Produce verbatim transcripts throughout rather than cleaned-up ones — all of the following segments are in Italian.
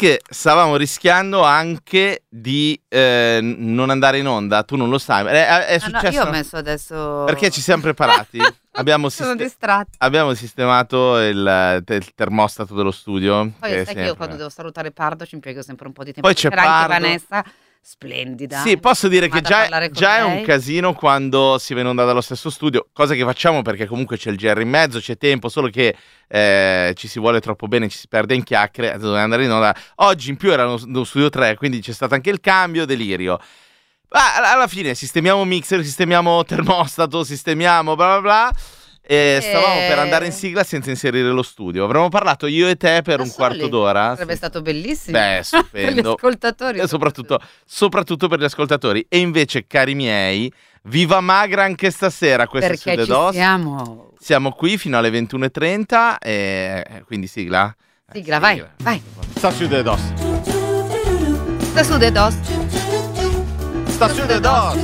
che stavamo rischiando anche di eh, non andare in onda, tu non lo sai. È, è successo. Ah, no, io ho messo adesso. Perché ci siamo preparati. abbiamo, Sono sist- distratti. abbiamo sistemato il, il termostato dello studio. Poi che sai sempre... che io quando devo salutare Pardo ci impiego sempre un po' di tempo. Poi c'è C'era anche Pardo. Vanessa, splendida. Sì, posso dire che già, già è un lei. casino quando si va in onda dallo stesso studio, cosa che facciamo perché comunque c'è il G R in mezzo, c'è tempo, solo che eh, ci si vuole troppo bene, ci si perde in chiacchiere, doveva andare in onda. Oggi in più era uno studio tre, quindi c'è stato anche il cambio, delirio. Ma alla fine sistemiamo mixer, sistemiamo termostato, sistemiamo bla bla bla. E stavamo per andare in sigla senza inserire lo studio. Avremmo parlato io e te per Da un soli. quarto d'ora. Sarebbe stato bellissimo. Beh, stupendo. Per gli ascoltatori. E soprattutto, soprattutto per gli ascoltatori. E invece, cari miei, viva Magra anche stasera. Questo Perché è su The ci Dos. siamo. Siamo qui fino alle ventuno e trenta. E quindi sigla. Sigla, vai, vai. Sta su The Dos. Sta su The Dos. Sta su The Dos.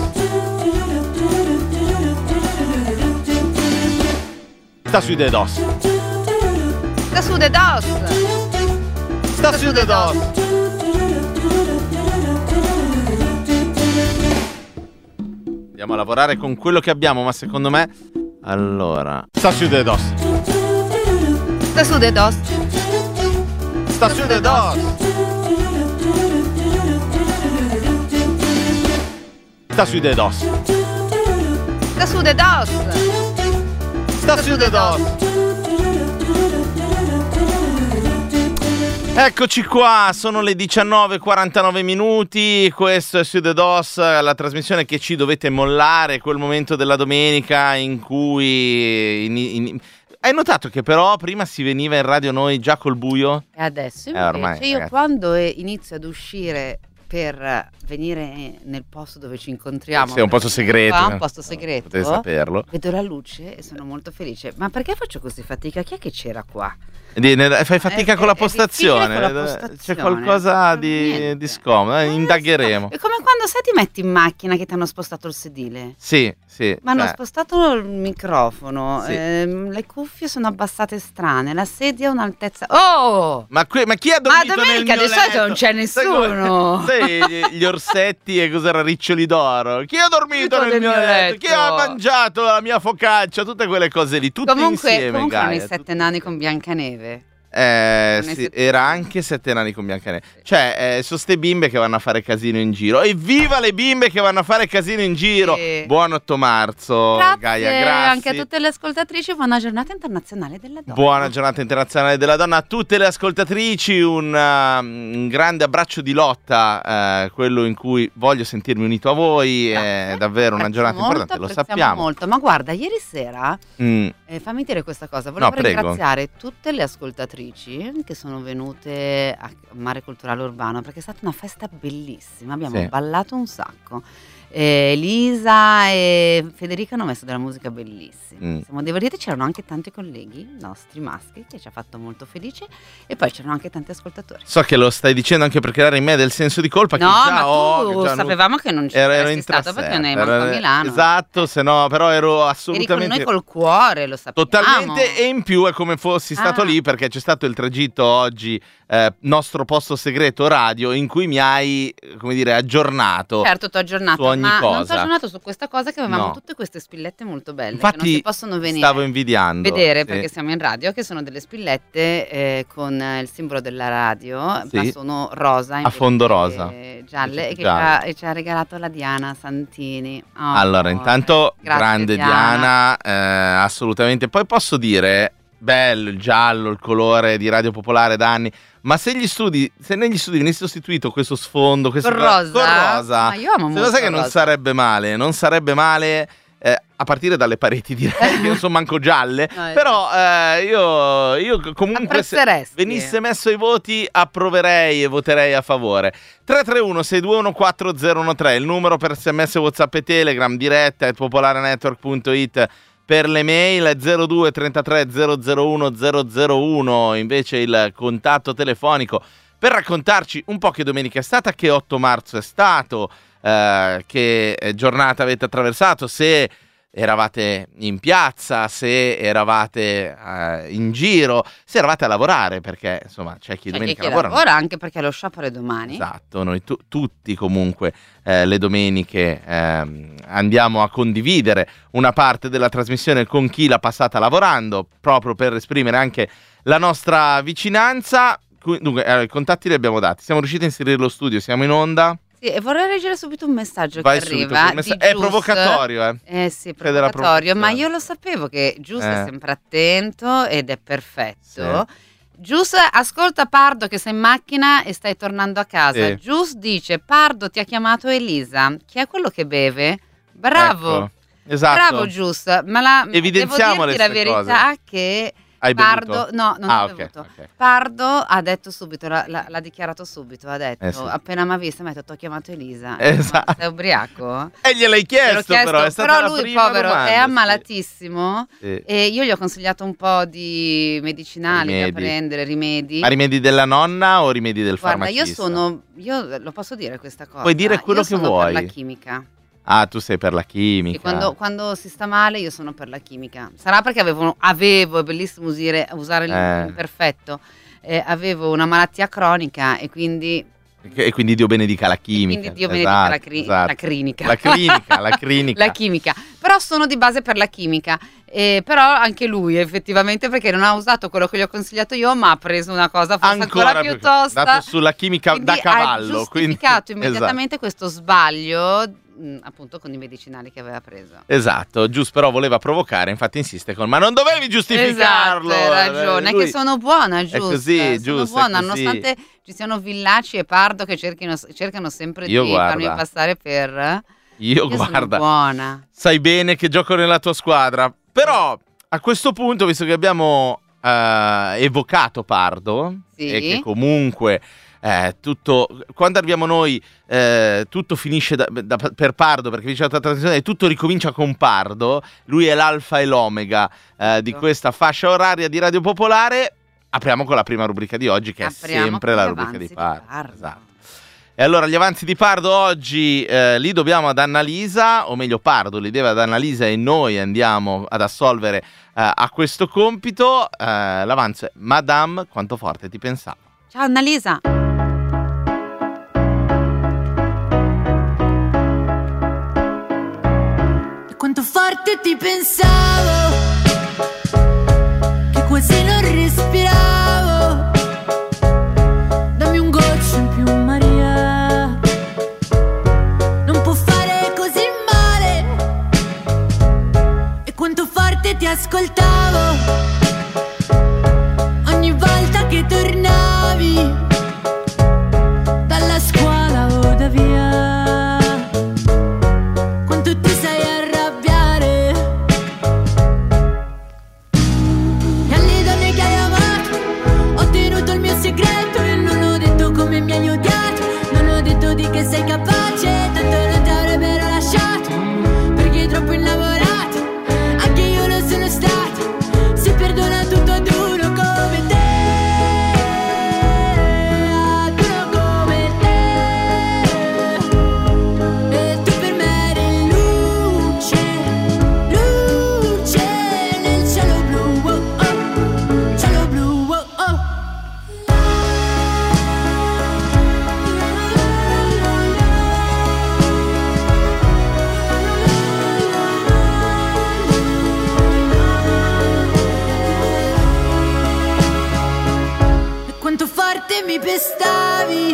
Sta su The Dos. Sta su The Dos. Sta su The Dos. Andiamo a lavorare con quello che abbiamo, ma secondo me... Allora... Sta su The Dos. Sta su The Dos. Sta su The Dos. Sta su The Dos. Sta su The Dos. Sta su The Dos. Eccoci qua, sono le diciannove e quarantanove minuti, questo è su The Dos, la trasmissione che ci dovete mollare, quel momento della domenica in cui... In, in... Hai notato che però prima si veniva in radio noi già col buio? E adesso Eh, ormai, invece io ragazzi. quando inizio ad uscire per venire nel posto dove ci incontriamo, Sì, è un posto segreto. qua, un posto segreto, Potete saperlo. vedo la luce e sono molto felice. Ma perché faccio così fatica? Chi è che c'era qua? Di- ne- Fai fatica È- con la è difficile postazione, con la c'è postazione. qualcosa Non di, niente. di scomodo, eh, Eh, indagheremo. È come quando sai ti metti in macchina che ti hanno spostato il sedile. Sì, sì. Ma hanno cioè, spostato il microfono, Sì. ehm, le cuffie sono abbassate strane, la sedia ha un'altezza... Oh! Ma, que- ma chi ha Ma dormito domenica nel mio di solito letto? non c'è Sai come- nessuno. Sai gli, gli orsetti e cos'era riccioli d'oro? Chi ha dormito Tutto nel del mio mio letto? letto. Chi ha mangiato la mia focaccia? Tutte quelle cose lì, tutte Comunque, insieme, comunque erano i Gaia, sette nani con Biancaneve. Eh, Non è sì, sette era nani. anche Sette nani con Biancaneve. Cioè, eh, sono ste bimbe che vanno a fare casino in giro. Evviva le bimbe che vanno a fare casino in giro! Sì. Buon otto marzo, Grazie Gaia, grazie. anche a tutte le ascoltatrici, buona giornata internazionale della donna. Buona giornata internazionale della donna a tutte le ascoltatrici, un, uh, un grande abbraccio di lotta, uh, quello in cui voglio sentirmi unito a voi, Grazie. è davvero una Apprezzo giornata molto, importante, lo apprezziamo sappiamo. molto. Ma guarda, ieri sera, Mm, eh, fammi dire questa cosa, volevo No, prego. ringraziare tutte le ascoltatrici che sono venute a Mare Culturale Urbano perché è stata una festa bellissima, abbiamo Sì. ballato un sacco. Eh, Elisa e Federica hanno messo della musica bellissima, Mm. siamo divertiti, c'erano anche tanti colleghi nostri maschi che ci ha fatto molto felice e poi c'erano anche tanti ascoltatori. so che lo stai dicendo anche per creare in me del senso di colpa No, che già ma ho, tu che già sapevamo che non ci ero, ero saresti in stato perché non eri trasferta, manco a ero- Milano. Esatto, se no, però ero Eri con assolutamente... noi col cuore, lo sappiamo. Totalmente, e in più è come fossi stato Ah. lì perché c'è stato il tragitto oggi, eh, nostro posto segreto radio, in cui mi hai, eh, come dire, aggiornato. Certo, ti ho aggiornato, su ogni ma non ti ho cosa. aggiornato su questa cosa che avevamo No. tutte queste spillette molto belle che non Infatti si possono venire stavo invidiando. vedere sì. perché siamo in radio, che sono delle spillette eh, con eh, il simbolo della radio, Sì. ma sono rosa A invece fondo che rosa. gialle, e che Gialle. ci ha, e ci ha regalato la Diana Santini. Oh, Allora, intanto, grazie, grande Diana, eh, assolutamente. Poi posso dire, bello il giallo, il colore di Radio Popolare da anni, ma se gli studi, se negli studi venisse sostituito questo sfondo, questo Con rosa? con rosa, Ma io amo se molto lo sai che il non rosa. sarebbe male, non sarebbe male. eh, a partire dalle pareti direi che non sono manco gialle, No, però eh, io, io comunque se Apprezzeresti. venisse messo ai voti approverei e voterei a favore. Tre tre uno sei due uno quattro zero uno tre il numero per sms, whatsapp e telegram, diretta at popolarenetwork punto it per le mail, zero due trentatré zero zero uno zero zero uno invece il contatto telefonico per raccontarci un po' che domenica è stata, che otto marzo è stato, eh, che giornata avete attraversato, se eravate in piazza, se eravate uh, in giro, se eravate a lavorare, perché insomma c'è chi C'è domenica chi che lavora. lavora, anche perché lo sciopero è domani. Esatto, noi tu- tutti comunque eh, le domeniche ehm, andiamo a condividere una parte della trasmissione con chi l'ha passata lavorando, proprio per esprimere anche la nostra vicinanza. Dunque, eh, i contatti li abbiamo dati, siamo riusciti a inserire lo studio, siamo in onda. Sì, e vorrei leggere subito un messaggio Vai che subito, arriva un messa- di È Gius. provocatorio, eh. Eh sì, Crede alla provocatorio, ma provocazione. io lo sapevo che Gius Eh. è sempre attento ed è perfetto. Sì. Gius, ascolta Pardo che sei in macchina e stai tornando a casa. Sì. Gius dice: Pardo ti ha chiamato Elisa. Chi è quello che beve? Bravo. Ecco, esatto. Bravo Gius, ma la, Evidenziamo devo dirti le la ste verità cose. che Hai Pardo, bevuto? no, non Ah, ho ok, bevuto. ok. Pardo ha detto subito, l'ha, l'ha- l'ha dichiarato subito, ha detto, Eh sì. appena mi ha visto, mi ha detto, ti ho chiamato Elisa. Esatto. Ma sei ubriaco? E gliel'hai chiesto, Gliel'ho chiesto, però, è stata però la lui, prima povero, domanda, è sì. ammalatissimo Sì. e io gli ho consigliato un po' di medicinali Rimedi. da prendere, rimedi. Ma rimedi della nonna o rimedi del Guarda, farmacista? io sono, io lo posso dire questa cosa. Puoi dire quello io che sono vuoi. per la chimica. Ah, tu sei per la chimica. E quando, quando si sta male io sono per la chimica. Sarà perché avevo, avevo è bellissimo usare, usare Eh. l'imperfetto, eh, avevo una malattia cronica e quindi... E quindi Dio benedica la chimica. Quindi Dio Esatto, benedica la, cri- esatto. la clinica. La clinica, la clinica. La chimica. Però sono di base per la chimica. Eh, però anche lui effettivamente, perché non ha usato quello che gli ho consigliato io, ma ha preso una cosa forse ancora, Ancora più più- tosta. dato sulla chimica Quindi da cavallo. ha giustificato quindi, immediatamente questo sbaglio, mh, appunto con i medicinali che aveva preso. Esatto, Gius però voleva provocare, infatti insiste con ma non dovevi giustificarlo. Esatto, hai ragione, Lui- è che sono buona, giusto? così, sono giusto, è buona, così. nonostante ci siano Villaci e Pardo che cerchino, cercano sempre Io di guarda. farmi passare per... Io, Io sono guarda, buona. sai bene che gioco nella tua squadra. Però a questo punto, visto che abbiamo eh, evocato Pardo, Sì. e che comunque eh, tutto, quando arriviamo noi, eh, tutto finisce da- da- per Pardo, perché finisce la trasmissione e tutto ricomincia con Pardo. Lui è l'alfa e l'omega eh, di Ecco. questa fascia oraria di Radio Popolare. Apriamo con la prima rubrica di oggi, che Apriamo è sempre con la gli rubrica avanzi di Pardo. Pardo. Esatto. E allora gli avanzi di Pardo oggi eh, li dobbiamo ad Annalisa, o meglio Pardo li deve ad Annalisa e noi andiamo ad assolvere eh, a questo compito. Eh, l'avanzo è Madame, quanto forte ti pensavo. Ciao Annalisa. E quanto forte ti pensavo, che quasi non respiravo. Dammi un goccio in più Maria, non può fare così male. E quanto forte ti ascoltavo, ogni volta che tornavi dalla scuola o da via. Quanto ti sai arrabbiare, e alle donne che hai amato ho tenuto il mio segreto e non ho detto come mi hai odiato. Non ho detto di che sei capace, tanto non ti avrebbero lasciato, perché troppo innamorato anche io lo sono stato. Si perdona tutto ad uno come te, ad uno come te. E tu per me eri luce, luce nel cielo blu, oh, oh, cielo blu, oh, oh. E quanto forte mi pestavi,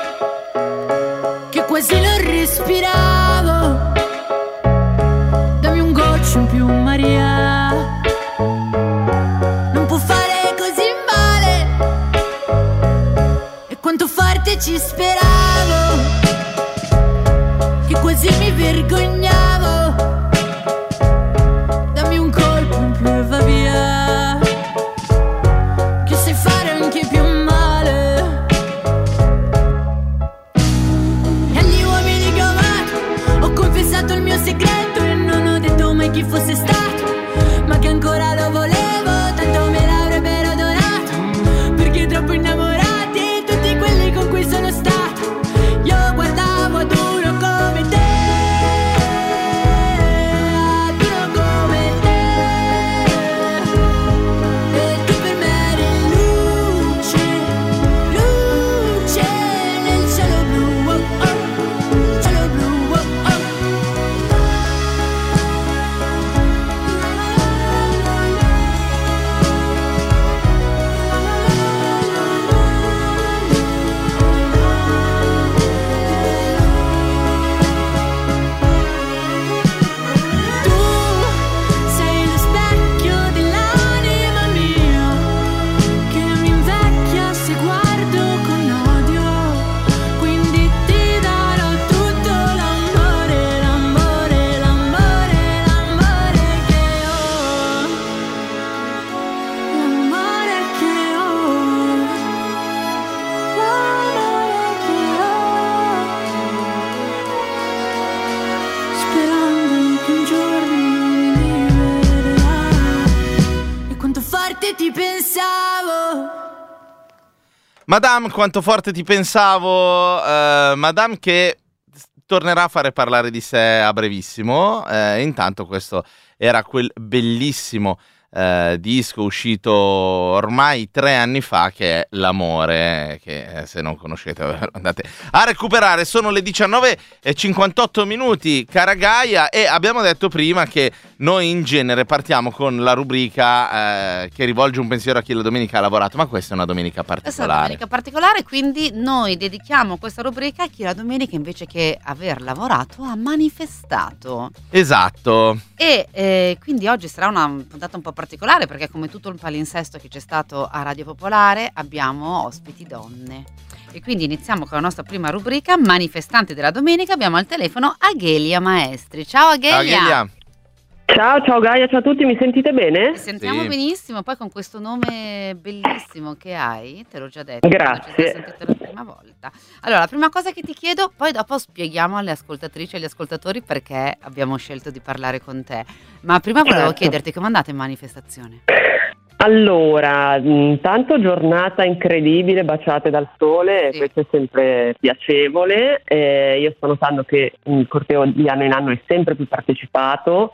che quasi non respiravo. Dammi un goccio in più Maria, non può fare così male. E quanto forte ci speravo, che quasi mi vergognavo. Dammi un colpo in più e va via, che sai fare anche più male. E agli uomini che ho amato ho confessato il mio segreto e non ho detto mai chi fosse stato, ma che ancora lo volevo, tanto me l'avrebbero donato, perché troppo innamorati tutti quelli con cui sono stato. Io guardavo ad uno come te, Madame, quanto forte ti pensavo, uh, Madame che tornerà a fare parlare di sé a brevissimo, uh, intanto questo era quel bellissimo uh, disco uscito ormai tre anni fa che è L'amore, che eh, se non conoscete andate a recuperare. Sono le diciannove e cinquantotto minuti, cara Gaia, e abbiamo detto prima che noi in genere partiamo con la rubrica eh, che rivolge un pensiero a chi la domenica ha lavorato, ma questa è una domenica particolare. Questa è una domenica particolare, quindi noi dedichiamo questa rubrica a chi la domenica invece che aver lavorato ha manifestato. Esatto. E eh, quindi oggi sarà una puntata un po' particolare perché come tutto il palinsesto che c'è stato a Radio Popolare abbiamo ospiti donne. E quindi iniziamo con la nostra prima rubrica, manifestante della domenica. Abbiamo al telefono Aghelia Maestri. Ciao Aghelia. Aghelia. Ciao, ciao Gaia, ciao a tutti, mi sentite bene? Ti sentiamo Sì. benissimo, poi con questo nome bellissimo che hai, te l'ho già detto, Grazie. ci siamo sentito la prima volta. Allora, la prima cosa che ti chiedo, poi dopo spieghiamo alle ascoltatrici e agli ascoltatori perché abbiamo scelto di parlare con te, ma prima volevo Certo. chiederti come andate in manifestazione? Allora, intanto giornata incredibile, baciate dal sole, Sì. questo è sempre piacevole. Eh, io sto notando che il corteo di anno in anno è sempre più partecipato.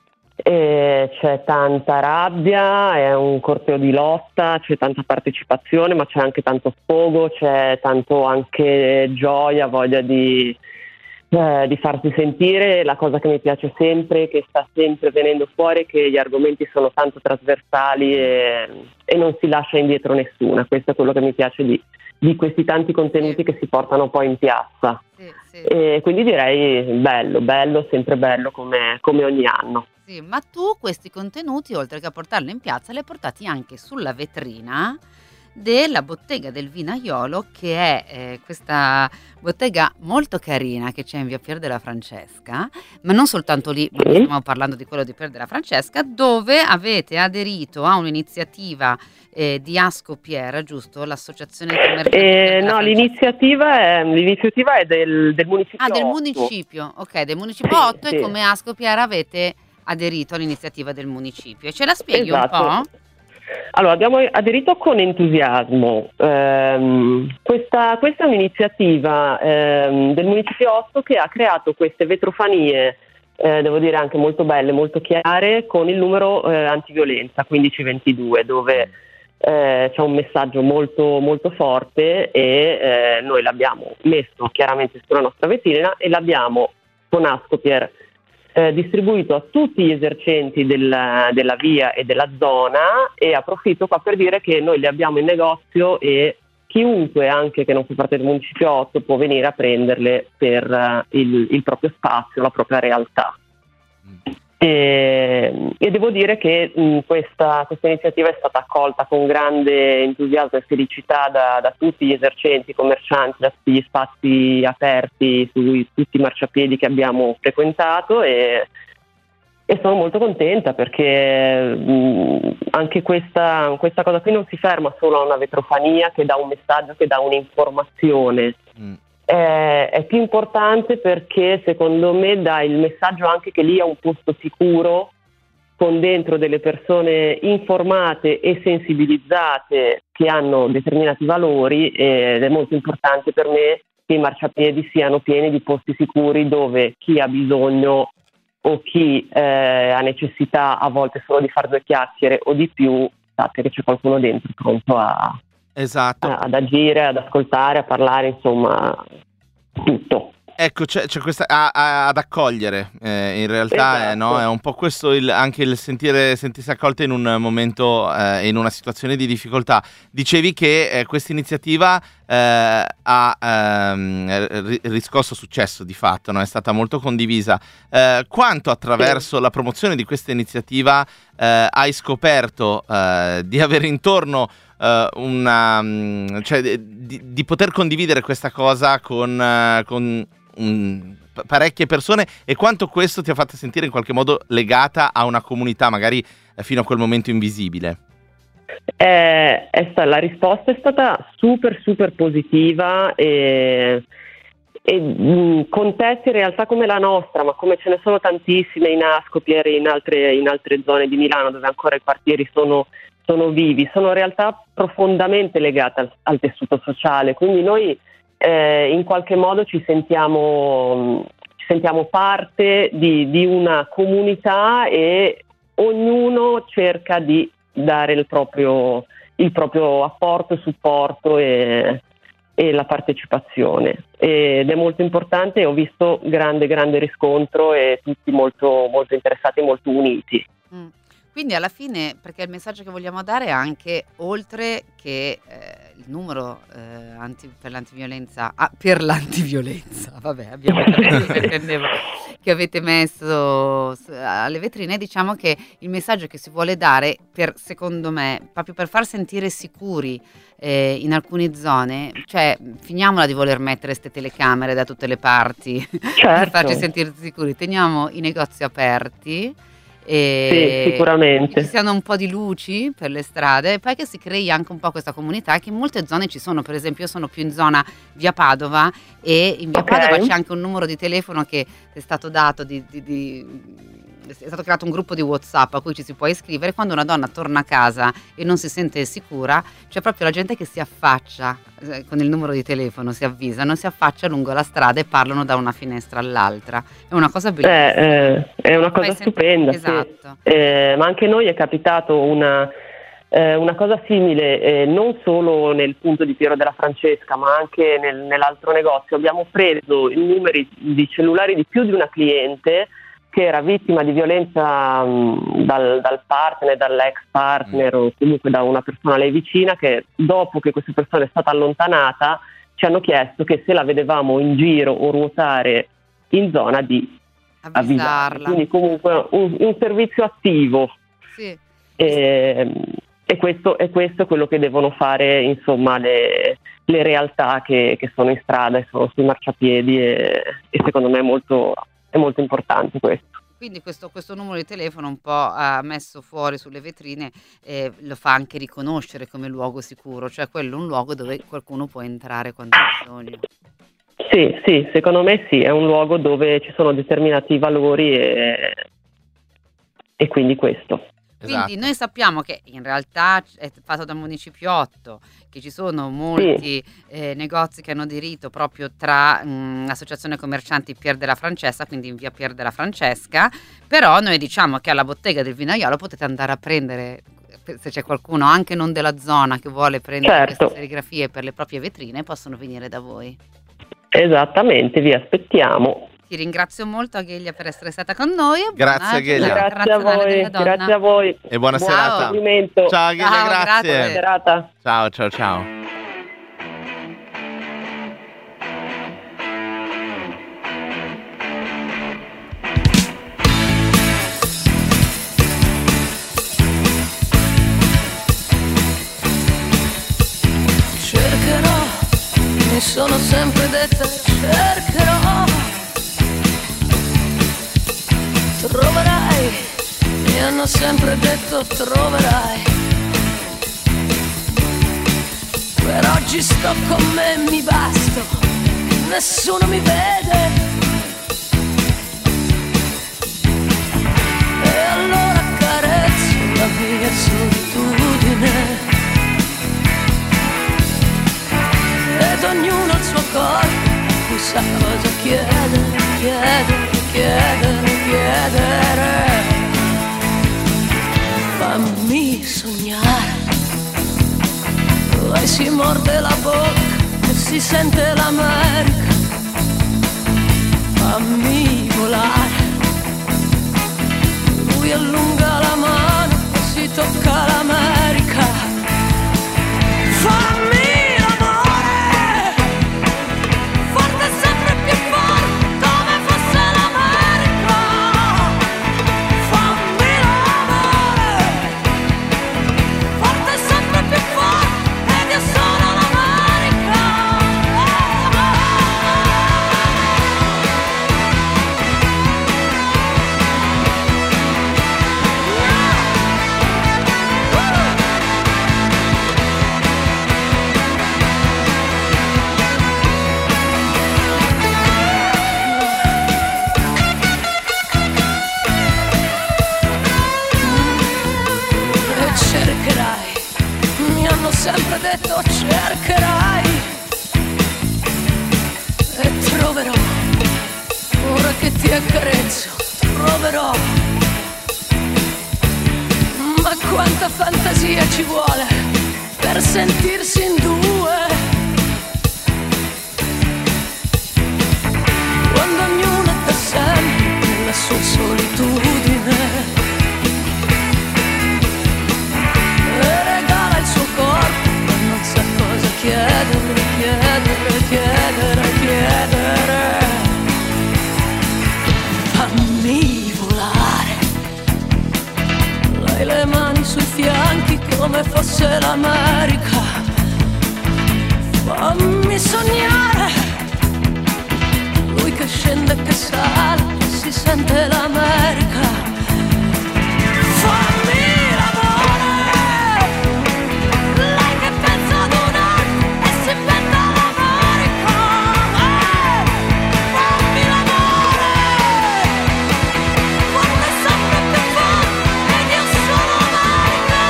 Eh, c'è tanta rabbia, è un corteo di lotta, c'è tanta partecipazione, ma c'è anche tanto sfogo, c'è tanto anche gioia, voglia di, eh, di farsi sentire. La cosa che mi piace sempre, che sta sempre venendo fuori, è che gli argomenti sono tanto trasversali e, e non si lascia indietro nessuna. Questo è quello che mi piace di, di questi tanti contenuti Sì. che si portano poi in piazza. Sì, sì. E quindi direi bello, bello, sempre bello come, come ogni anno. Sì, ma tu questi contenuti, oltre che a portarli in piazza, li hai portati anche sulla vetrina della bottega del Vinaiolo, che è eh, questa bottega molto carina che c'è in via Pier della Francesca, ma non soltanto lì, ma Sì. stiamo parlando di quello di Pier della Francesca, dove avete aderito a un'iniziativa eh, di Ascopier, giusto? L'associazione commerciale. Pier Eh, della no, Francesca. l'iniziativa è, l'iniziativa è del, del municipio. Ah, del otto. municipio, ok, del municipio Sì, otto, sì. e come Ascopier avete aderito all'iniziativa del municipio. Ce la spieghi Esatto. un po'? Allora, abbiamo aderito con entusiasmo. Ehm, questa, questa è un'iniziativa ehm, del municipio otto che ha creato queste vetrofanie, eh, devo dire anche molto belle, molto chiare, con il numero eh, antiviolenza quindici ventidue, dove eh, c'è un messaggio molto, molto forte e eh, noi l'abbiamo messo chiaramente sulla nostra vetrina e l'abbiamo con Ascopier Eh, distribuito a tutti gli esercenti della, della via e della zona, e approfitto qua per dire che noi li abbiamo in negozio e chiunque anche che non fa parte del municipio otto può venire a prenderle per uh, il, il proprio spazio, la propria realtà. E, e devo dire che mh, questa, questa iniziativa è stata accolta con grande entusiasmo e felicità da, da tutti gli esercenti, commercianti, da tutti gli spazi aperti su tutti i marciapiedi che abbiamo frequentato, e, e sono molto contenta perché mh, anche questa, questa cosa qui non si ferma solo a una vetrofania che dà un messaggio, che dà un'informazione. Mm. È, è più importante perché secondo me dà il messaggio anche che lì è un posto sicuro, con dentro delle persone informate e sensibilizzate che hanno determinati valori, ed è molto importante per me che i marciapiedi siano pieni di posti sicuri dove chi ha bisogno o chi eh, ha necessità a volte solo di fare due chiacchiere o di più, sappia che c'è qualcuno dentro pronto a Esatto. ad agire, ad ascoltare, a parlare, insomma, tutto. Ecco, c'è, c'è questa a- a- ad accogliere, eh, in realtà Esatto. eh, no? È un po' questo il, anche il sentire, sentirsi accolte in un momento, eh, in una situazione di difficoltà. Dicevi che eh, questa iniziativa eh, ha ehm, ri- riscosso successo di fatto, no? È stata molto condivisa. Eh, quanto attraverso Sì. la promozione di questa iniziativa eh, hai scoperto eh, di avere intorno Uh, una, um, cioè di, di poter condividere questa cosa con, uh, con um, p- parecchie persone, e quanto questo ti ha fatto sentire in qualche modo legata a una comunità magari eh, fino a quel momento invisibile? Eh, è sta- la risposta è stata super super positiva, e, e mh, contesti in realtà come la nostra, ma come ce ne sono tantissime in Ascopier e in altre, in altre zone di Milano dove ancora i quartieri sono sono vivi, sono realtà profondamente legate al, al tessuto sociale, quindi noi eh, in qualche modo ci sentiamo, ci sentiamo parte di, di una comunità e ognuno cerca di dare il proprio, il proprio apporto, supporto e, e la partecipazione, ed è molto importante. Ho visto grande grande riscontro e tutti molto, molto interessati, molto uniti. Mm. Quindi alla fine, perché il messaggio che vogliamo dare è anche, oltre che eh, il numero eh, anti, per l'antiviolenza, ah, per l'antiviolenza, vabbè, abbiamo capito che intendevo, che avete messo alle vetrine, diciamo che il messaggio che si vuole dare, per, secondo me, proprio per far sentire sicuri eh, in alcune zone, cioè finiamola di voler mettere queste telecamere da tutte le parti, Certo. per farci sentire sicuri, teniamo i negozi aperti. E Sì, sicuramente. che ci siano un po' di luci per le strade e poi che si crei anche un po' questa comunità che in molte zone ci sono. Per esempio io sono più in zona via Padova e in via Okay. Padova c'è anche un numero di telefono che è stato dato di, di, di è stato creato un gruppo di WhatsApp a cui ci si può iscrivere. Quando una donna torna a casa e non si sente sicura, c'è proprio la gente che si affaccia eh, con il numero di telefono, si avvisano, si affaccia lungo la strada e parlano da una finestra all'altra. È una cosa bellissima. Eh, eh, è una cosa Fai sempre- stupenda, sì. Esatto. Eh, ma anche a noi è capitato una, eh, una cosa simile, eh, non solo nel punto di Piero della Francesca, ma anche nel- nell'altro negozio. Abbiamo preso i numeri di cellulari di più di una cliente che era vittima di violenza mh, dal, dal partner, dall'ex partner o comunque da una persona a lei vicina, che dopo che questa persona è stata allontanata ci hanno chiesto che se la vedevamo in giro o ruotare in zona di avvisarla. Avvisarla. Quindi comunque un, un servizio attivo. Sì. E, e questo, e questo è quello che devono fare, insomma, le, le realtà che, che sono in strada e sono sui marciapiedi, e, e secondo me è molto, è molto importante questo. Quindi questo, questo numero di telefono un po' ha messo fuori sulle vetrine, eh, lo fa anche riconoscere come luogo sicuro, cioè quello è un luogo dove qualcuno può entrare quando ha bisogno. Sì, sì, secondo me sì, è un luogo dove ci sono determinati valori e, e quindi questo. Quindi Esatto. noi sappiamo che in realtà è fatto da Municipio otto, che ci sono molti eh, negozi che hanno aderito proprio tra mh, l'Associazione Commercianti Pier della Francesca, quindi in via Pier della Francesca, però noi diciamo che alla bottega del Vinaiolo potete andare a prendere, se c'è qualcuno anche non della zona che vuole prendere Certo. queste serigrafie per le proprie vetrine, possono venire da voi. Esattamente, vi aspettiamo. Ti ringrazio molto Aghelia per essere stata con noi. e Grazie, buona Aghelia. Giornata Grazie a Internazionale voi, della Donna. grazie a voi. E buona Buon serata. proseguimento. Ciao Aghelia, Ciao, grazie. grazie. Serata. Ciao, ciao, ciao. Cercherò, mi sono sempre detta, cercherò. Troverai, mi hanno sempre detto troverai. Per oggi sto con me, mi basto, nessuno mi vede. E allora carezzo la mia solitudine. Ed ognuno il suo corpo, chissà cosa chiedere, chiedere, chiedere, chiedere. Fammi sognare, poi si morde la bocca e si sente l'America. Fammi volare, lui allunga la mano e si tocca l'America. Fammi detto cercherai e troverò, ora che ti accarezzo, troverò. Ma quanta fantasia ci vuole per sentirsi in due, quando ognuno è da sempre nella sua solitudine e regala il suo corpo, ma non sa cosa chiedere, chiedere, chiedere, chiedere. Fammi volare, lei le mani sui fianchi come fosse l'America. Fammi sognare, lui che scende e che sale, si sente l'America. Fammi l'amore, lei che pensa ad un'altra e si inventa l'America. Eh, fammi l'amore, forte sempre più forte ed io sono America.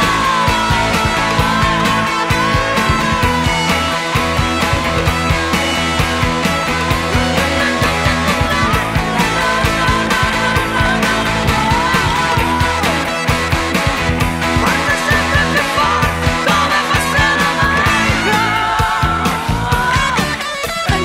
Forte sempre più forte come fosse l'America. E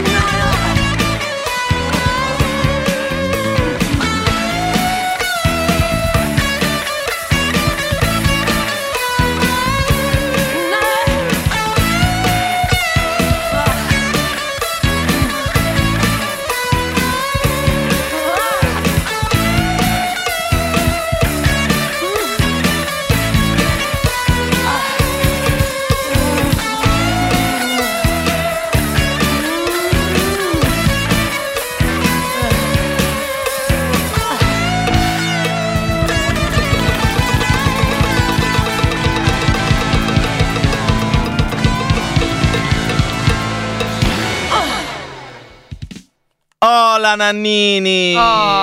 Oh, la Nannini! Oh.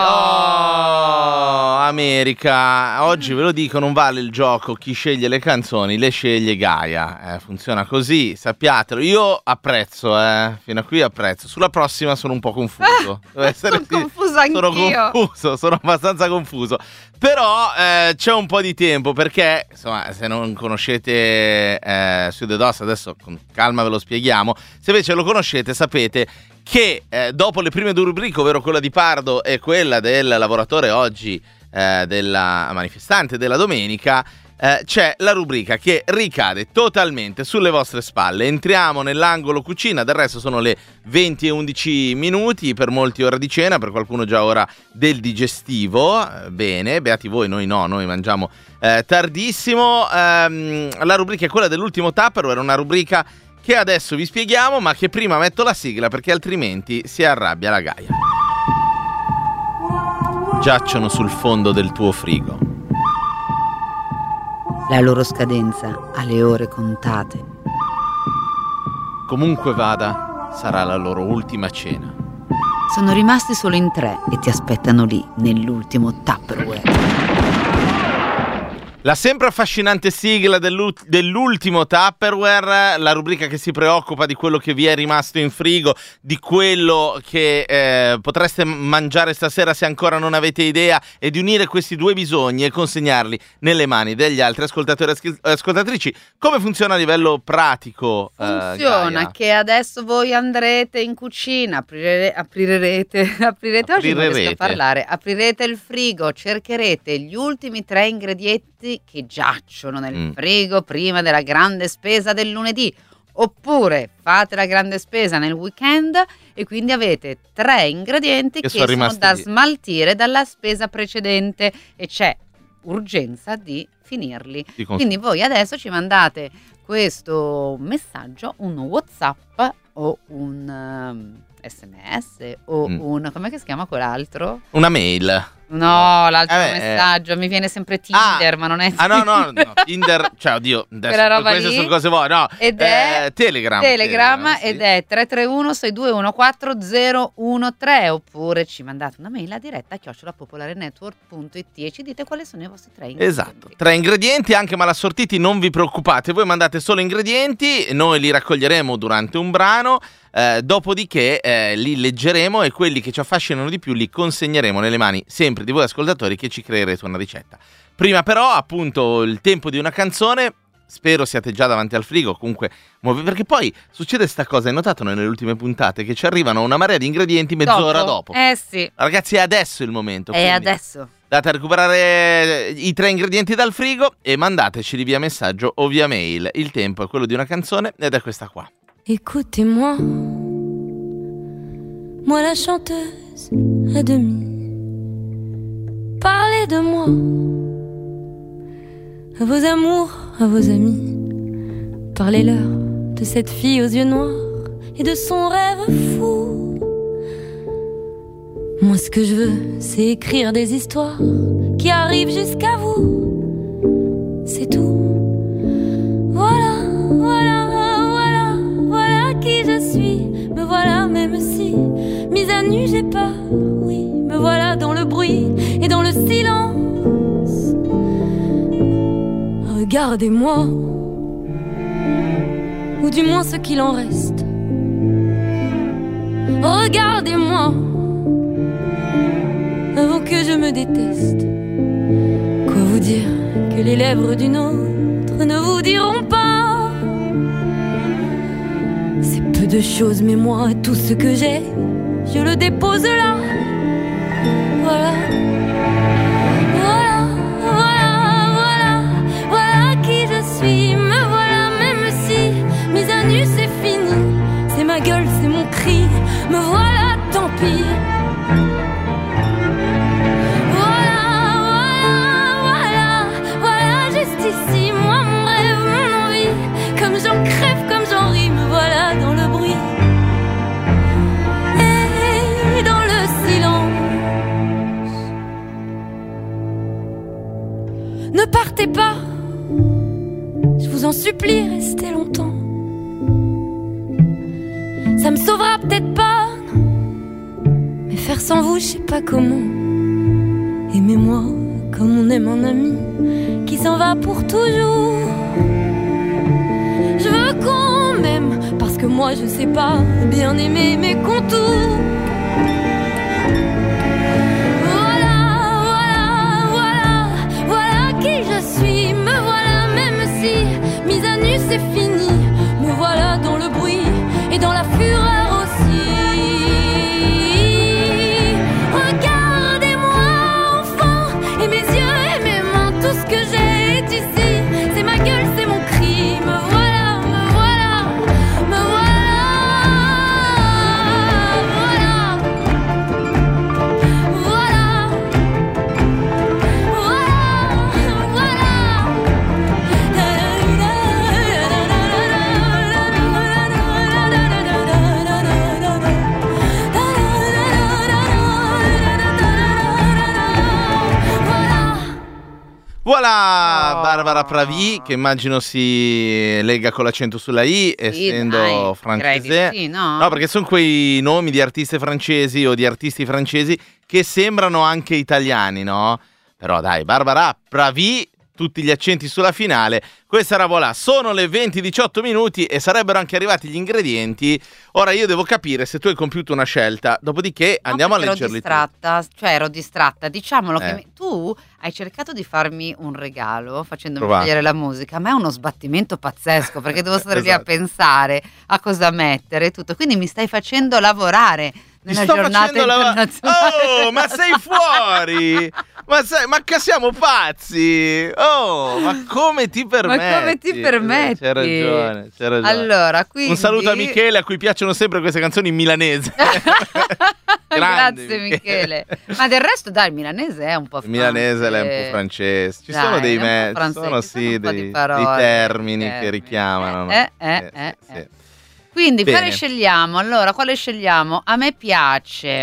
Oh, America. Oggi ve lo dico, non vale il gioco. Chi sceglie le canzoni le sceglie Gaia. Eh, funziona così, sappiatelo. Io apprezzo, eh. Fino a qui apprezzo. Sulla prossima sono un po' confuso. Devo essere sono confusa Sono anch'io. confuso, sono abbastanza confuso. Però eh, c'è un po' di tempo perché, insomma, se non conoscete eh, Su The Dos, adesso con calma ve lo spieghiamo. Se invece lo conoscete, sapete che eh, dopo le prime due rubriche, ovvero quella di Pardo e quella del lavoratore oggi, eh, della manifestante della domenica, eh, c'è la rubrica che ricade totalmente sulle vostre spalle. Entriamo nell'angolo cucina, del resto sono le venti e undici minuti, per molti ora di cena, per qualcuno già ora del digestivo. Eh, bene, beati voi, noi no, noi mangiamo eh, tardissimo. Ehm, la rubrica è quella dell'ultimo Tupperware, una rubrica che adesso vi spieghiamo, ma che prima metto la sigla perché altrimenti si arrabbia la Gaia. Giacciono sul fondo del tuo frigo. La loro scadenza ha le ore contate. Comunque vada, sarà la loro ultima cena. Sono rimasti solo in tre e ti aspettano lì, nell'ultimo Tupperware. La sempre affascinante sigla dell'u- dell'ultimo Tupperware, la rubrica che si preoccupa di quello che vi è rimasto in frigo, di quello che eh, potreste mangiare stasera se ancora non avete idea, e di unire questi due bisogni e consegnarli nelle mani degli altri ascoltatori e ascoltatrici. Come funziona a livello pratico? Funziona eh, che adesso voi andrete in cucina, aprire, aprirete, aprirete, oggi non riesco a parlare, aprirete il frigo, cercherete gli ultimi tre ingredienti che giacciono nel Mm. frigo prima della grande spesa del lunedì, oppure fate la grande spesa nel weekend e quindi avete tre ingredienti Che che, sono sono, rimasti da lì. smaltire dalla spesa precedente e c'è urgenza di finirli. Di consum- Quindi voi adesso ci mandate questo messaggio, un WhatsApp o un um, S M S o Mm. un, com'è che si chiama quell'altro? Una mail. No, l'altro Eh beh, messaggio, mi viene sempre Tinder, ah, ma non è Ah no, no, no, Tinder, cioè oddio, adesso Quella roba queste lì. sono cose vuote, no. Ed è eh, Telegram. Telegram, sì. ed è tre tre uno sei due uno quattro zero uno tre, oppure ci mandate una mail a diretta a chiocciola popolarenetwork punto it e ci dite quali sono i vostri tre ingredienti. Esatto, tre ingredienti anche malassortiti, non vi preoccupate, voi mandate solo ingredienti, noi li raccoglieremo durante un brano, eh, dopodiché eh, li leggeremo e quelli che ci affascinano di più li consegneremo nelle mani sempre di voi ascoltatori che ci creerete una ricetta. Prima però appunto il tempo di una canzone, spero siate già davanti al frigo, comunque muove, perché poi succede sta cosa, hai notato nelle ultime puntate che ci arrivano una marea di ingredienti mezz'ora dopo. Eh sì, Ragazzi, è adesso il momento. è quindi adesso. Andate a recuperare i tre ingredienti dal frigo e mandateceli via messaggio o via mail. Il tempo è quello di una canzone ed è questa qua. Écoutez-moi, moi la chanteuse à demi. Parlez de moi, à vos amours, à vos amis. Parlez-leur de cette fille aux yeux noirs et de son rêve fou. Moi ce que je veux, c'est écrire des histoires qui arrivent jusqu'à vous. C'est tout. Voilà, voilà, voilà, voilà qui je suis. Me voilà même si, mise à nu j'ai peur, oui. Me voilà dans le bruit et dans le silence. Regardez-moi, ou du moins ce qu'il en reste. Regardez-moi, avant que je me déteste. Quoi vous dire que les lèvres d'une autre ne vous diront pas? C'est peu de choses, mais moi, tout ce que j'ai, je le dépose là. Voilà, voilà, voilà, voilà, voilà qui je suis. Me voilà même si, mise à nu c'est fini. C'est ma gueule, c'est mon cri. Me voilà, tant pis. Ici, moi, mon rêve, mon envie, comme j'en crève, comme j'en ris, me voilà dans le bruit et dans le silence. Ne partez pas, je vous en supplie, restez longtemps. Ça me sauvera peut-être pas, non, mais faire sans vous, je sais pas comment. Aimez-moi comme on aime un ami qui s'en va pour toujours. Je veux qu'on m'aime parce que moi je sais pas bien aimer mes contours. Voilà, voilà, voilà, voilà qui je suis. Me voilà même si, mise à nu c'est fini. Me voilà dans le bruit et dans la fureur aussi. Regardez-moi enfant, et mes yeux et mes mains, tout ce que j'ai est ici. C'est ma gueule, c'est mon cri. Me voilà, me voilà, me voilà. Voilà, voilà, voilà, Voilà, Barbara Pravi, che immagino si lega con l'accento sulla I, essendo dai, francese. direi di sì, no? No, perché sono quei nomi di artiste francesi o di artisti francesi che sembrano anche italiani, no? Però dai, Barbara Pravi, tutti gli accenti sulla finale. Questa era Voilà. Sono le venti e diciotto minuti e sarebbero anche arrivati gli ingredienti. Ora io devo capire se tu hai compiuto una scelta, dopodiché No, andiamo a perché leggerli ero distratta, cioè ero distratta. Diciamolo Eh. che mi- tu hai cercato di farmi un regalo facendomi Provato. scegliere la musica. A me è uno sbattimento pazzesco perché devo stare lì a Esatto. pensare a cosa mettere e tutto. Quindi mi stai facendo lavorare Ti nella sto giornata facendo la- internazionale. Oh, ma sei fuori! Ma, sai, ma che siamo pazzi! Oh, ma come ti permetti? Ma come ti permetti? C'hai ragione, c'hai ragione. Allora, quindi Un saluto a Michele, a cui piacciono sempre queste canzoni in milanese. Grande, Grazie Michele. Ma del resto dai, il milanese è un po' Il milanese è un francese. po' francese. Ci Dai, sono dei, è un po' me- ci francese, sono ci sono sì, un po' di dei, parole, dei termini dei che termini. richiamano. no? Eh, eh, Sì, eh, sì, eh. sì. Quindi Bene. quale scegliamo? Allora, quale scegliamo? A me piace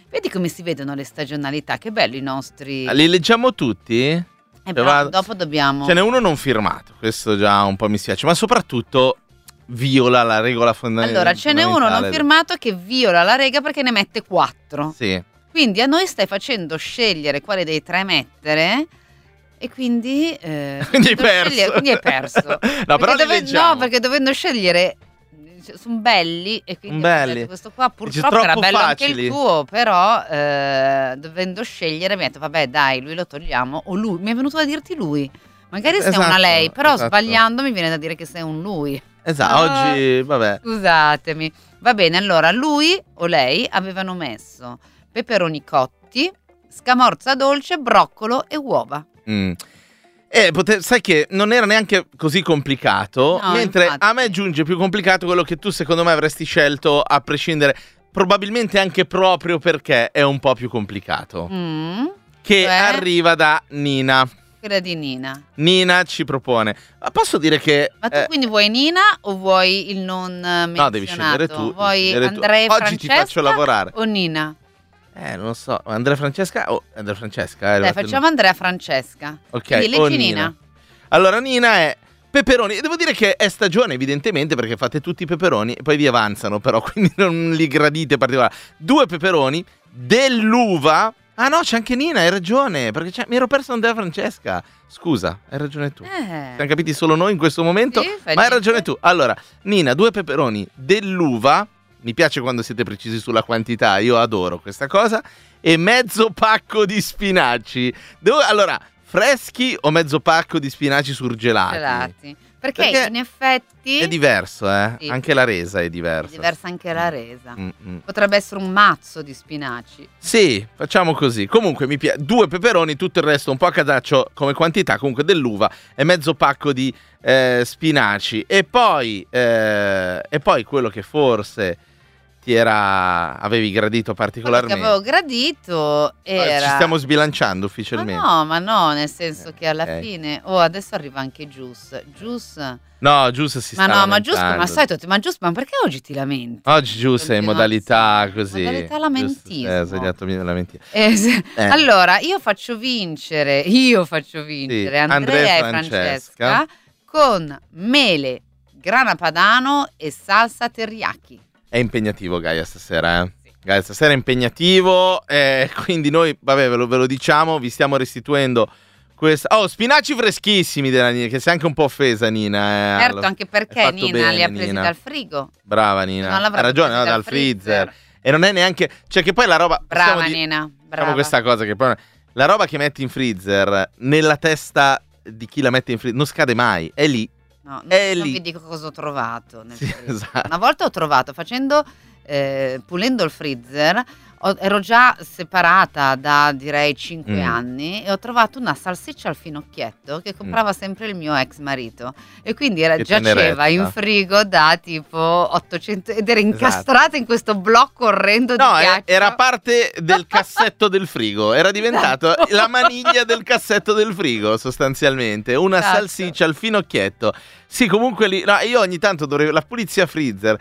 Vedi come si vedono le stagionalità, che bello i nostri. Li leggiamo tutti? Eh, Cioè, però vado- dopo dobbiamo. Ce n'è uno non firmato, questo già un po' mi spiace, ma soprattutto viola la regola fondamentale. Allora, ce n'è uno non firmato che viola la regola perché ne mette quattro. Sì. Quindi a noi stai facendo scegliere quale dei tre mettere. E quindi, eh, Quindi hai dovendo perso. scegliere- quindi hai perso. No, Perché però li dove- leggiamo. No, perché dovendo scegliere sono belli e quindi Son ho belli. detto, questo qua Dici, purtroppo era troppo bello anche facili. il tuo, però eh, dovendo scegliere mi ha detto vabbè dai, lui lo togliamo o lui, mi è venuto da dirti lui. Magari sei una Esatto, lei, però esatto. sbagliando mi viene da dire che sei un lui. Esatto, Ah. oggi, vabbè. Scusatemi. Va bene, allora lui o lei avevano messo peperoni cotti, scamorza dolce, broccolo e uova. Mm. Eh, pote- sai che non era neanche così complicato, No, mentre infatti. a me giunge più complicato quello che tu secondo me avresti scelto a prescindere, probabilmente anche proprio perché è un po' più complicato, Mm, che cioè? arriva da Nina. quella di Nina. Nina ci propone, ma posso dire che... Ma tu eh, quindi vuoi Nina o vuoi il non menzionato? no, devi scegliere tu. devi Vuoi scegliere tu. Andrea e Oggi Francesca ti faccio lavorare. o Nina? Eh, non lo so, Andrea Francesca o Andrea Francesca? Eh, Dai, facciamo Andrea Francesca. Ok, Quindi o leggi Nina. Allora, Nina è peperoni. E devo dire che è stagione, evidentemente, perché fate tutti i peperoni e poi vi avanzano, però, quindi non li gradite particolari. Due peperoni, dell'uva. Ah no, c'è anche Nina, hai ragione, perché c'è- mi ero perso Andrea Francesca. Scusa, hai ragione tu. Eh. Siamo capiti solo noi in questo momento, Sì, ma fa hai niente. ragione tu. Allora, Nina, due peperoni dell'uva. Mi piace quando siete precisi sulla quantità, io adoro questa cosa. E mezzo pacco di spinaci. Devo- allora, freschi o mezzo pacco di spinaci surgelati? Gelati. Perché, Perché in effetti È diverso, eh? Sì. Anche la resa è è diversa. diversa anche la resa. Mm, mm. Potrebbe essere un mazzo di spinaci. Sì, facciamo così. Comunque mi piace. Due peperoni, tutto il resto un po' a casaccio come quantità, comunque dell'uva e mezzo pacco di eh, spinaci. E poi, eh, e poi quello che forse ti era avevi gradito Quello che particolarmente. avevo gradito Eh, era. Ci stiamo sbilanciando Ma ufficialmente. no, ma no, nel senso che alla Ok. fine. Oh, adesso arriva anche Gius. Gius. No, Gius si Ma sta no, ma Gius, lamentando. come al solito, ti- ma Gius, ma perché oggi ti lamenti? Oggi Gius è in modalità così. Modalità lamentismo. Gius, eh, sbagliato mi- lamentino. Eh, se- Eh. Allora, io faccio vincere, io faccio vincere Sì, Andrea, Andrea e e Francesca. Francesca con mele, grana padano e salsa teriyaki. È impegnativo Gaia stasera, eh? Gaia stasera è impegnativo, eh, quindi noi, vabbè, ve lo, ve lo diciamo, vi stiamo restituendo questa... Oh, spinaci freschissimi della Nina, che sei anche un po' offesa Nina. Eh, Certo, Allora, anche hai perché fatto Nina bene, li ha presi Nina. dal frigo. Brava Nina, Non hai l'avrebbe ragione, presi no, dal dal freezer. freezer. E non è neanche... Cioè che poi la roba... Brava possiamo di- Nina, Diciamo brava. questa cosa che poi... La roba che metti in freezer, nella testa di chi la mette in freezer, non scade mai, è lì. No, non, è non lì. vi dico cosa ho trovato nel Sì, freezer. esatto. Una volta ho trovato, facendo, eh, pulendo il freezer, ho- ero già separata da direi cinque Mm. anni e ho trovato una salsiccia al finocchietto che comprava sempre il mio ex marito e quindi era, Che giaceva tenerezza. in frigo da tipo ottocento ed era incastrata in questo blocco orrendo di No, eh, ghiaccio. era parte del cassetto del frigo, era diventato Esatto. la maniglia del cassetto del frigo sostanzialmente, una Esatto. salsiccia al finocchietto. Sì, comunque lì, no, io ogni tanto dovrei, la pulizia freezer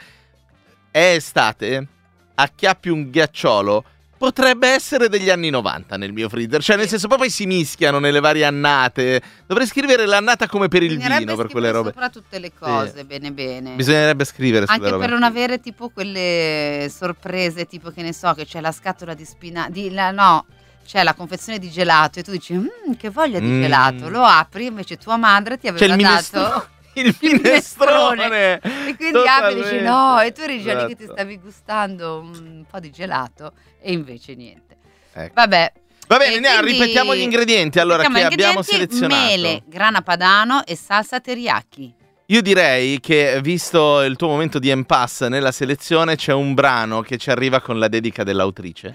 è estate, acchiappi un ghiacciolo, potrebbe essere degli anni novanta nel mio freezer, cioè nel Sì. senso poi poi si mischiano nelle varie annate, dovrei scrivere l'annata come per il Bisognerebbe vino, per scrivere quelle robe. sopra tutte le cose, bene bene. Bisognerebbe scrivere sulle Anche robe. per non avere tipo quelle sorprese, tipo che ne so, che c'è la scatola di spina, di, la, no, c'è la confezione di gelato e tu dici, "Mm, che voglia di Mm. gelato", lo apri, invece tua madre ti C'è aveva il dato minestrone. Il minestrone e quindi apri e dici Totalmente. no, e tu eri già lì che ti Esatto. stavi gustando un po' di gelato e invece niente. Ecco. Vabbè. Va bene, E andiamo, quindi- ripetiamo gli ingredienti allora che Ripetiamo gli abbiamo ingredienti: selezionato. mele, grana padano e salsa teriyaki. Io direi che, visto il tuo momento di impasse nella selezione, c'è un brano che ci arriva con la dedica dell'autrice.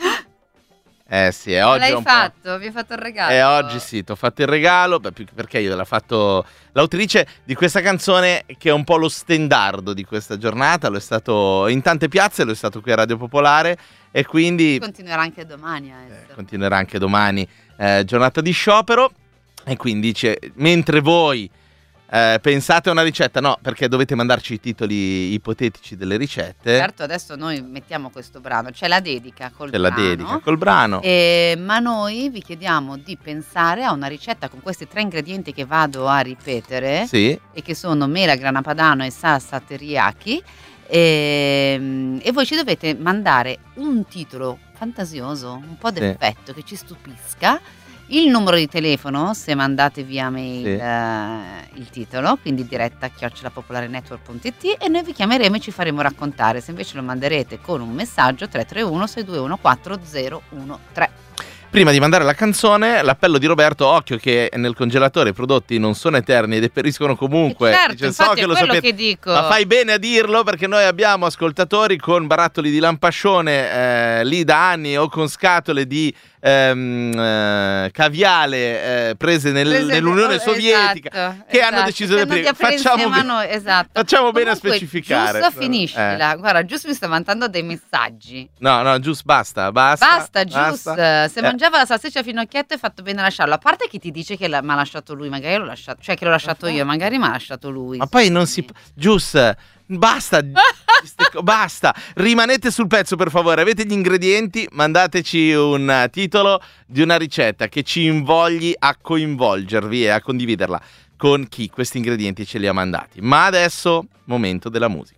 Eh sì, è oggi è L'hai un po'. fatto, vi ho fatto il regalo. E oggi sì, ti ho fatto il regalo, beh, più che perché io l'ho fatto l'autrice di questa canzone che è un po' lo stendardo di questa giornata, lo è stato in tante piazze, lo è stato qui a Radio Popolare e quindi Continuerà anche domani a eh, essere. continuerà anche domani, eh, giornata di sciopero e quindi c'è- mentre voi eh, pensate a una ricetta, no, perché dovete mandarci i titoli ipotetici delle ricette. Certo, adesso noi mettiamo questo brano, c'è la dedica col C'è brano. la dedica col brano. Eh, ma noi vi chiediamo di pensare a una ricetta con questi tre ingredienti che vado a ripetere, Sì. e che sono mela, grana padano e salsa teriyaki. E, e voi ci dovete mandare un titolo fantasioso, un po' d'effetto, che ci stupisca, il numero di telefono se mandate via mail, Sì. eh, il titolo, quindi diretta chiocciola popolare network punto it, e noi vi chiameremo e ci faremo raccontare. Se invece lo manderete con un messaggio, tre tre uno sei due uno quattro zero uno tre. Prima di mandare la canzone, l'appello di Roberto, occhio che nel congelatore i prodotti non sono eterni e deperiscono comunque. Eh certo, Dice, infatti so è che lo quello sapete, che dico. ma fai bene a dirlo, perché noi abbiamo ascoltatori con barattoli di lampascione eh, lì da anni, o con scatole di ehm, eh, caviale eh, prese, nel- Prese- nell'Unione oh, Sovietica, esatto, che hanno esatto, deciso che di hanno aprire. preso Facciamo, insieme a be- noi, esatto. facciamo bene a Comunque, specificare. Giusto, finiscila. Eh. Guarda, Giusto mi sta mandando dei messaggi. No, no, giusto, basta, basta. Basta, Giusto. Se Eh. mangiava la salsiccia a finocchietto è fatto bene a lasciarlo. A parte chi ti dice che mi ha lasciato lui, magari l'ho lasciato, cioè che l'ho lasciato io, magari mi ha lasciato lui. Ma poi non si... Quindi- Gius, basta, ste co- basta. Rimanete sul pezzo, per favore. Avete gli ingredienti? Mandateci un uh, titolo di una ricetta che ci invogli a coinvolgervi e a condividerla con chi questi ingredienti ce li ha mandati. Ma adesso, momento della musica.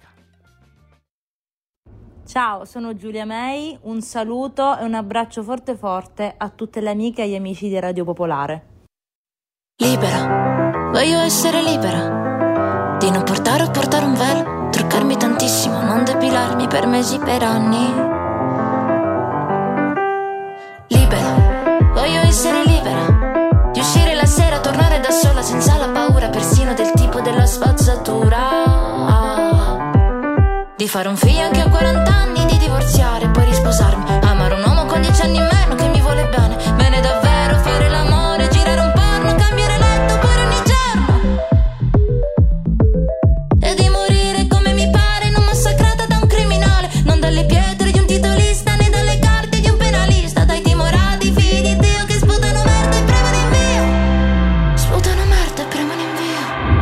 Ciao, sono Giulia May, un saluto e un abbraccio forte forte a tutte le amiche e gli amici di Radio Popolare. Libera, voglio essere libera di non portare o portare un velo, truccarmi tantissimo, non depilarmi per mesi, per anni. Libera, voglio essere libera di uscire la sera, tornare da sola senza la paura persino del tipo della spazzatura, di fare un figlio anche a quaranta anni, di divorziare e poi risposarmi, amare un uomo con dieci anni in meno che mi vuole bene, bene davvero, fare l'amore, girare un porno, cambiare letto per ogni giorno, e di morire come mi pare, non massacrata da un criminale, non dalle pietre di un titolista né dalle carte di un penalista, dai timorati, figli di Dio che sputano merda e premono in via, sputano merda e premono in via.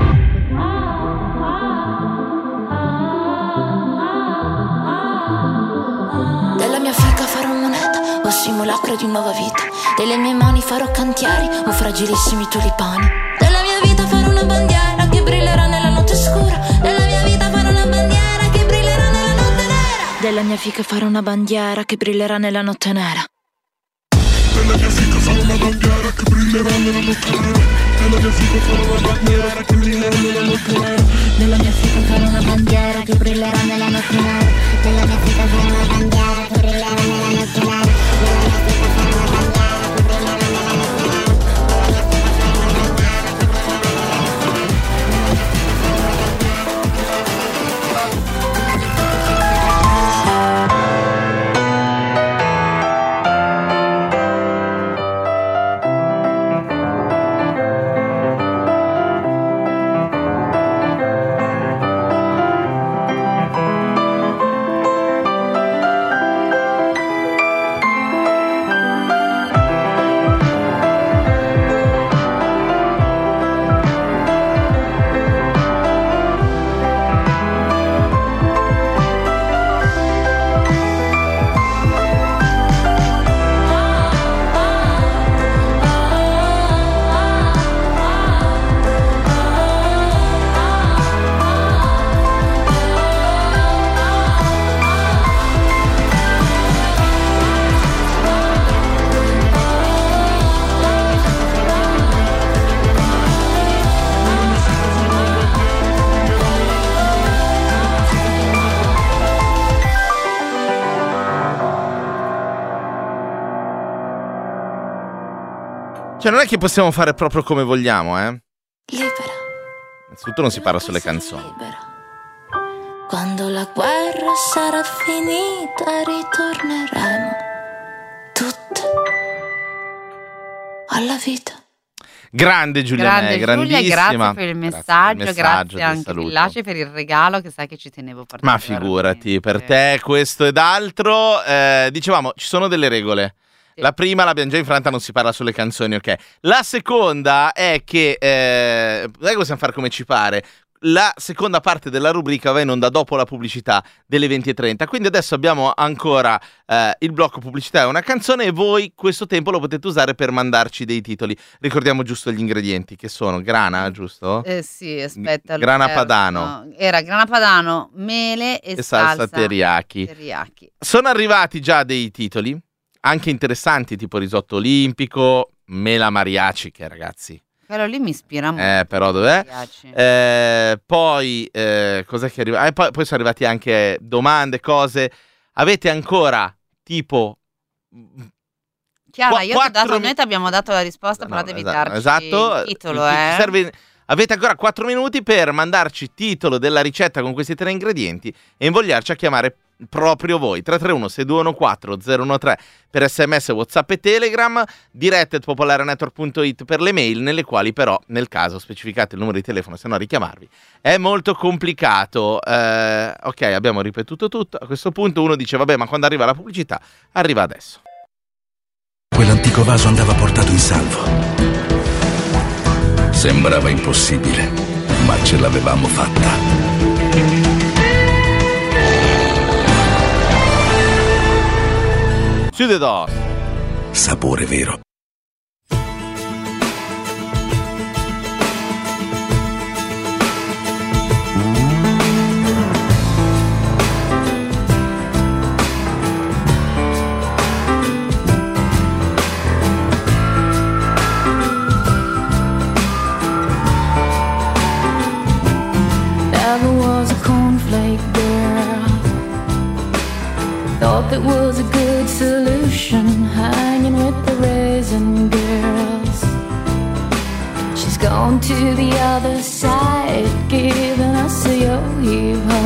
Della mia fica farò moneta o simulacro di nuova vita, delle mie mani farò cantieri o fragilissimi tulipani, della mia vita farò una bandiera che brillerà nella notte scura, della mia vita farò una bandiera che brillerà nella notte nera, della mia fica farò una bandiera che brillerà nella notte nera. Della mia fica farò una bandiera che brillerà nella notte nera. Della mia fica farò una bandiera che brillerà nella notte nera. Della mia fica farò una bandiera che brillerà nella notte nera. Della mia fica farò una bandiera che brillerà nella notte nera. Della mia fica farò una bandiera che brillerà nella notte nera. Cioè, non è che possiamo fare proprio come vogliamo, eh? Libera. Innanzitutto non si parla sulle canzoni. Libera. Quando la guerra sarà finita ritorneremo tutte alla vita. Grande Giulia Grande May, Giulia, grandissima. grazie per il messaggio, per il grazie, messaggio, del anche saluto. Villace per il regalo, che sai che ci tenevo Ma particolarmente. figurati, per te questo ed altro. Eh, dicevamo, ci sono delle regole. Sì. La prima l'abbiamo già infranta, non si parla sulle canzoni, ok. La seconda è che, eh, non è che possiamo fare come ci pare. La seconda parte della rubrica va in onda dopo la pubblicità delle venti e trenta, quindi adesso abbiamo ancora eh, il blocco pubblicità e una canzone, e voi questo tempo lo potete usare per mandarci dei titoli. Ricordiamo giusto gli ingredienti, che sono grana, giusto? Eh sì, aspetta. Grana Alberto. padano. Era grana padano, mele e, E salsa teriyaki. teriyaki. Sono arrivati già dei titoli, anche interessanti, tipo risotto olimpico, mela mariachi, che ragazzi... Quello lì mi ispira molto. Eh, però dov'è? Mi piace. Eh, poi, eh, cos'è che arriva? Eh, poi, poi sono arrivati anche domande, cose. Avete ancora, tipo... Chiara, qua- io ti ho dato, quattro noi mi- ti abbiamo dato la risposta, No, però devi esatto, darci esatto. il titolo, Ci- ci eh. serve- Avete ancora quattro minuti per mandarci titolo della ricetta con questi tre ingredienti e invogliarci a chiamare proprio voi. tre tre uno sei due uno quattro zero uno tre per sms, whatsapp e telegram, dirette at popolarenetwork punto it per le mail, nelle quali però nel caso specificate il numero di telefono, se no richiamarvi è molto complicato. Eh, ok, abbiamo ripetuto tutto. A questo punto uno dice vabbè, ma quando arriva la pubblicità? Arriva adesso. Quell'antico vaso andava portato in salvo. Sembrava impossibile, ma ce l'avevamo fatta. Su de do. Sapore vero. Never was a cornflake girl. Thought that was a good solution, hanging with the raisin girls. She's gone to the other side, giving us a yo-yo.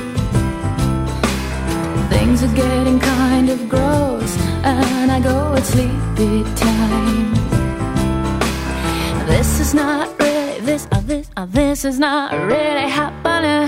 Things are getting kind of gross, and I go at sleepy time. This is not really, this, uh, this, uh, this is not really happening.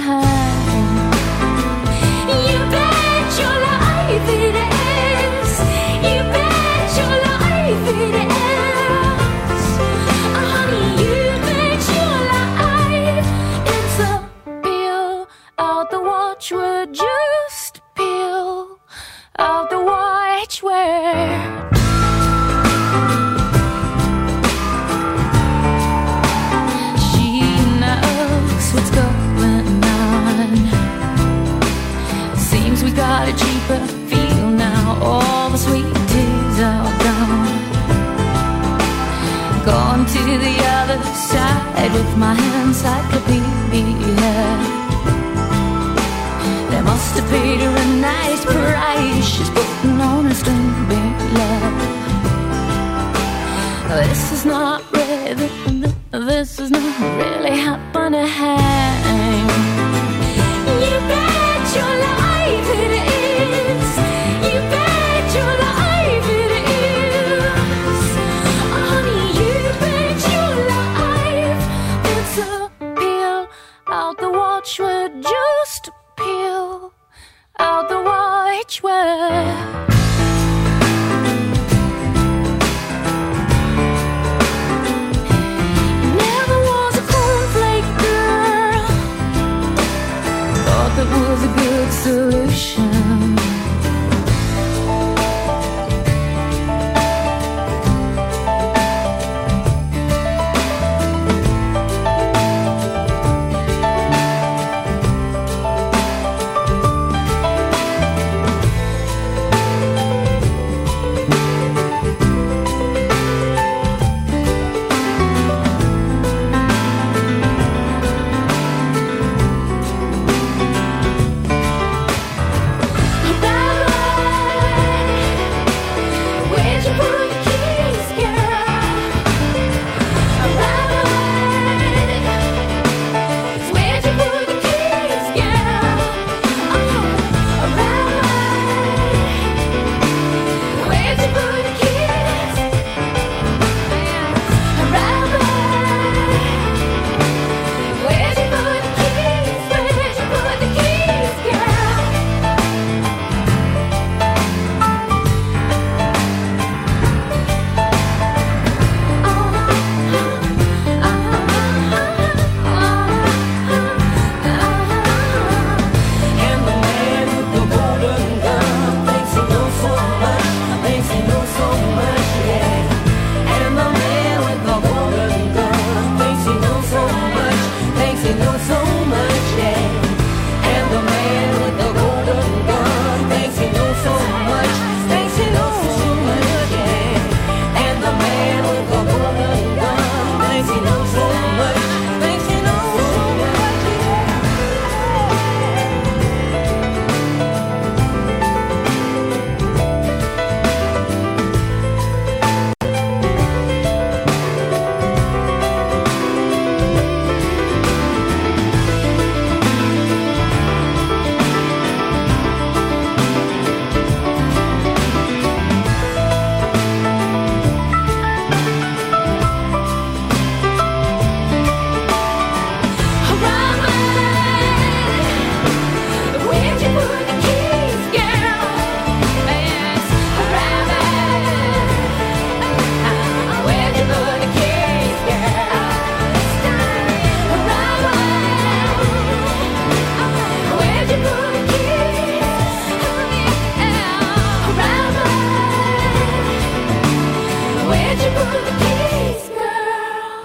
You bet your life it is. You bet your life it is. Oh, honey, you bet your life it's a peel out the watchword. Just peel out the watchword. What's going on? Seems we got a cheaper feel now. All the sweet teas are gone. Gone to the other side with my encyclopedia. They must have paid her a nice price. She's putting on a string love. This is not really, this is not really happening. You bet your life it is. You bet your life it is. Oh, honey, you bet your life. It's a peel out the watchword. Just peel out the watchword. Never was a cornflake girl.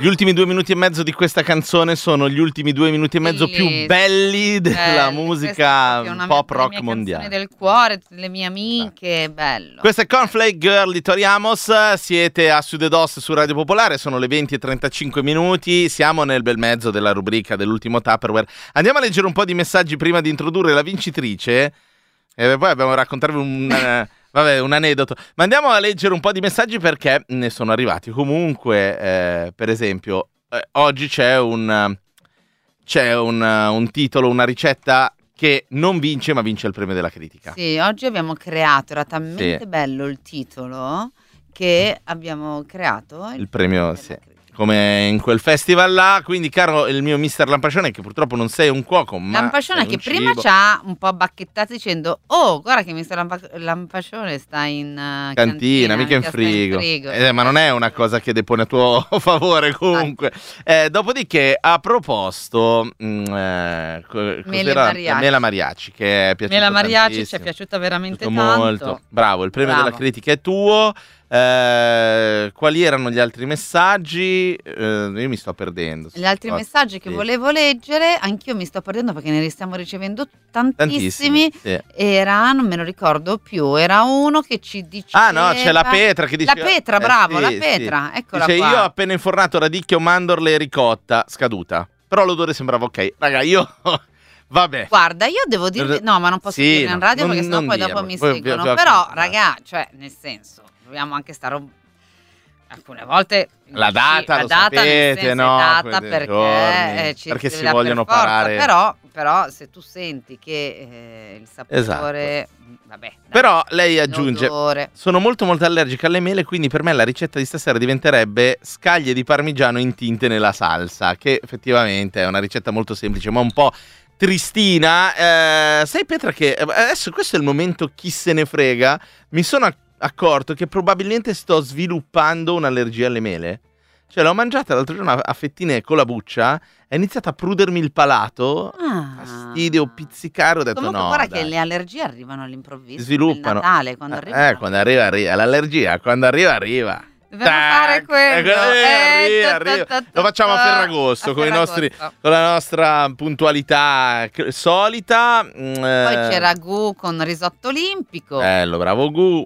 Gli ultimi due minuti e mezzo di questa canzone sono gli ultimi due minuti e mezzo Bellissimo. più belli della Belli, musica questa è una pop delle rock mie mondiale. canzoni del cuore, le mie amiche, bello. Questa è Cornflake Girl di Tori Amos, siete a Sudedos su Radio Popolare, sono le venti e trentacinque minuti, siamo nel bel mezzo della rubrica dell'ultimo Tupperware. Andiamo a leggere un po' di messaggi prima di introdurre la vincitrice e poi abbiamo raccontarvi un... Vabbè, un aneddoto. Ma andiamo a leggere un po' di messaggi perché ne sono arrivati. Comunque, eh, per esempio, eh, oggi c'è un c'è un, un titolo, una ricetta che non vince, ma vince il premio della critica. Sì, oggi abbiamo creato, era talmente Sì. bello il titolo che abbiamo creato il, Il premio, della sì. critica. Come in quel festival là. Quindi, caro il mio mister Lampascione, che purtroppo non sei un cuoco, ma Lampascione sei che un prima cibo. ci ha un po' bacchettato dicendo: oh, guarda che mister Lampa- Lampascione sta in uh, Cantina, cantina, mica in mica sta in frigo, frigo. Eh, ma non è una cosa che depone a tuo favore comunque. Eh, dopodiché ha proposto mh, eh, co- Mele cos'era? mariachi. Mela Mariachi, che è piaciuta Mela Mariachi ci è tantissimo. piaciuta veramente Piaciuto tanto. molto. Bravo, il premio Bravo. della critica è tuo. Eh, quali erano gli altri messaggi? Eh, io mi sto perdendo. Gli altri Oh, messaggi che sì. volevo leggere, anch'io mi sto perdendo perché ne stiamo ricevendo tantissimi. Tantissimi, sì. Era, non me lo ricordo più, era uno che ci diceva... Ah no, c'è la Petra che dice... La Petra, eh, bravo, sì, la sì. Petra, eccola Dice, qua. io ho appena infornato radicchio, mandorle e ricotta, scaduta. Però l'odore sembrava ok. Raga, io... Vabbè. Guarda, io devo dire... No, ma non posso Sì, dirlo in no, radio non- perché sennò non poi dirlo. dopo mi Poi- seguono. poi- Però, poi- raga, cioè, nel senso, dobbiamo anche stare... un- Alcune volte... La data, la lo data nel sapete, senso, no? è data Quei perché, giorni, eh, ci perché si si deve vogliono per forza, parare. Però, però se tu senti che eh, il sapore... Vabbè, dai, Però lei aggiunge, l'odore. sono molto molto allergica alle mele, quindi per me la ricetta di stasera diventerebbe scaglie di parmigiano intinte nella salsa, che effettivamente è una ricetta molto semplice, ma un po' tristina. Eh, sai Petra che adesso questo è il momento chi se ne frega, mi sono ac- accorto che probabilmente sto sviluppando un'allergia alle mele. Cioè l'ho mangiata l'altro giorno a fettine con la buccia, è iniziato a prudermi il palato, Ah. fastidio, pizzicare, ho detto Comunque no, guarda dai. che le allergie arrivano all'improvviso. Sviluppano. Il Natale, quando Eh, arriva. Eh, quando arriva, arriva. L'allergia, quando arriva, arriva. Dobbiamo Tac! fare quello. Eh, Eh, arriva, ta, arriva. ta, ta, Lo facciamo a ta. Ferragosto, A con, i nostri, Ferragosto. con la nostra puntualità c- solita. Mm, Poi eh, c'era Gu con risotto olimpico. Bello, bravo Gu.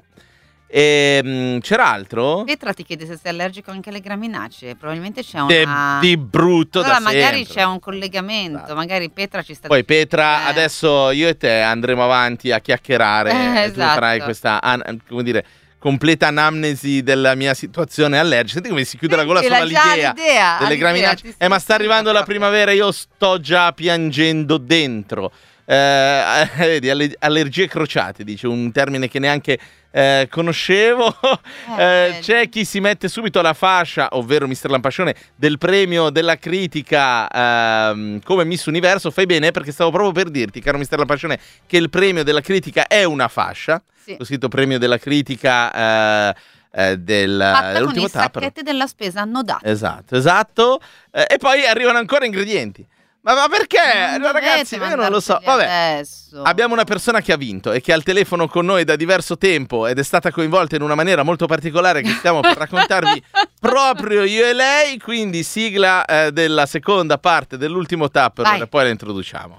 E, mm, c'era altro? Petra ti chiede se sei allergico anche alle graminacee. Probabilmente c'è De- una... di brutto allora da magari sempre. c'è un collegamento. Esatto. Magari Petra ci sta Poi Petra, Eh. adesso io e te andremo avanti a chiacchierare Eh, e tu esatto. farai questa, an- come dire, completa anamnesi della mia situazione allergica. Senti come si chiude la gola Sì, solo l'ha già all'idea l'idea, delle all'idea, graminacee. ti Eh, ma sto sta arrivando la proprio. primavera, io sto già piangendo dentro. Eh, vedi, alle- allergie crociate, dice un termine che neanche eh, conoscevo. Eh, Eh, c'è chi si mette subito la fascia, ovvero mister Lampascione, del premio della critica ehm, come Miss Universo. Fai bene, perché stavo proprio per dirti, caro mister Lampascione, che il premio della critica è una fascia. Sì. Ho scritto premio della critica eh, eh, del, Fatta con dell'ultimo i tapper. sacchetti della spesa annodati. Esatto, esatto. Eh, e poi arrivano ancora ingredienti. Ma, ma perché? Non No, ragazzi, dovete io non lo so. mandarteli Vabbè. adesso. Abbiamo una persona che ha vinto e che è al telefono con noi da diverso tempo ed è stata coinvolta in una maniera molto particolare che stiamo per raccontarvi proprio io e lei, quindi sigla eh, della seconda parte dell'ultimo tapper Vai. e poi la introduciamo.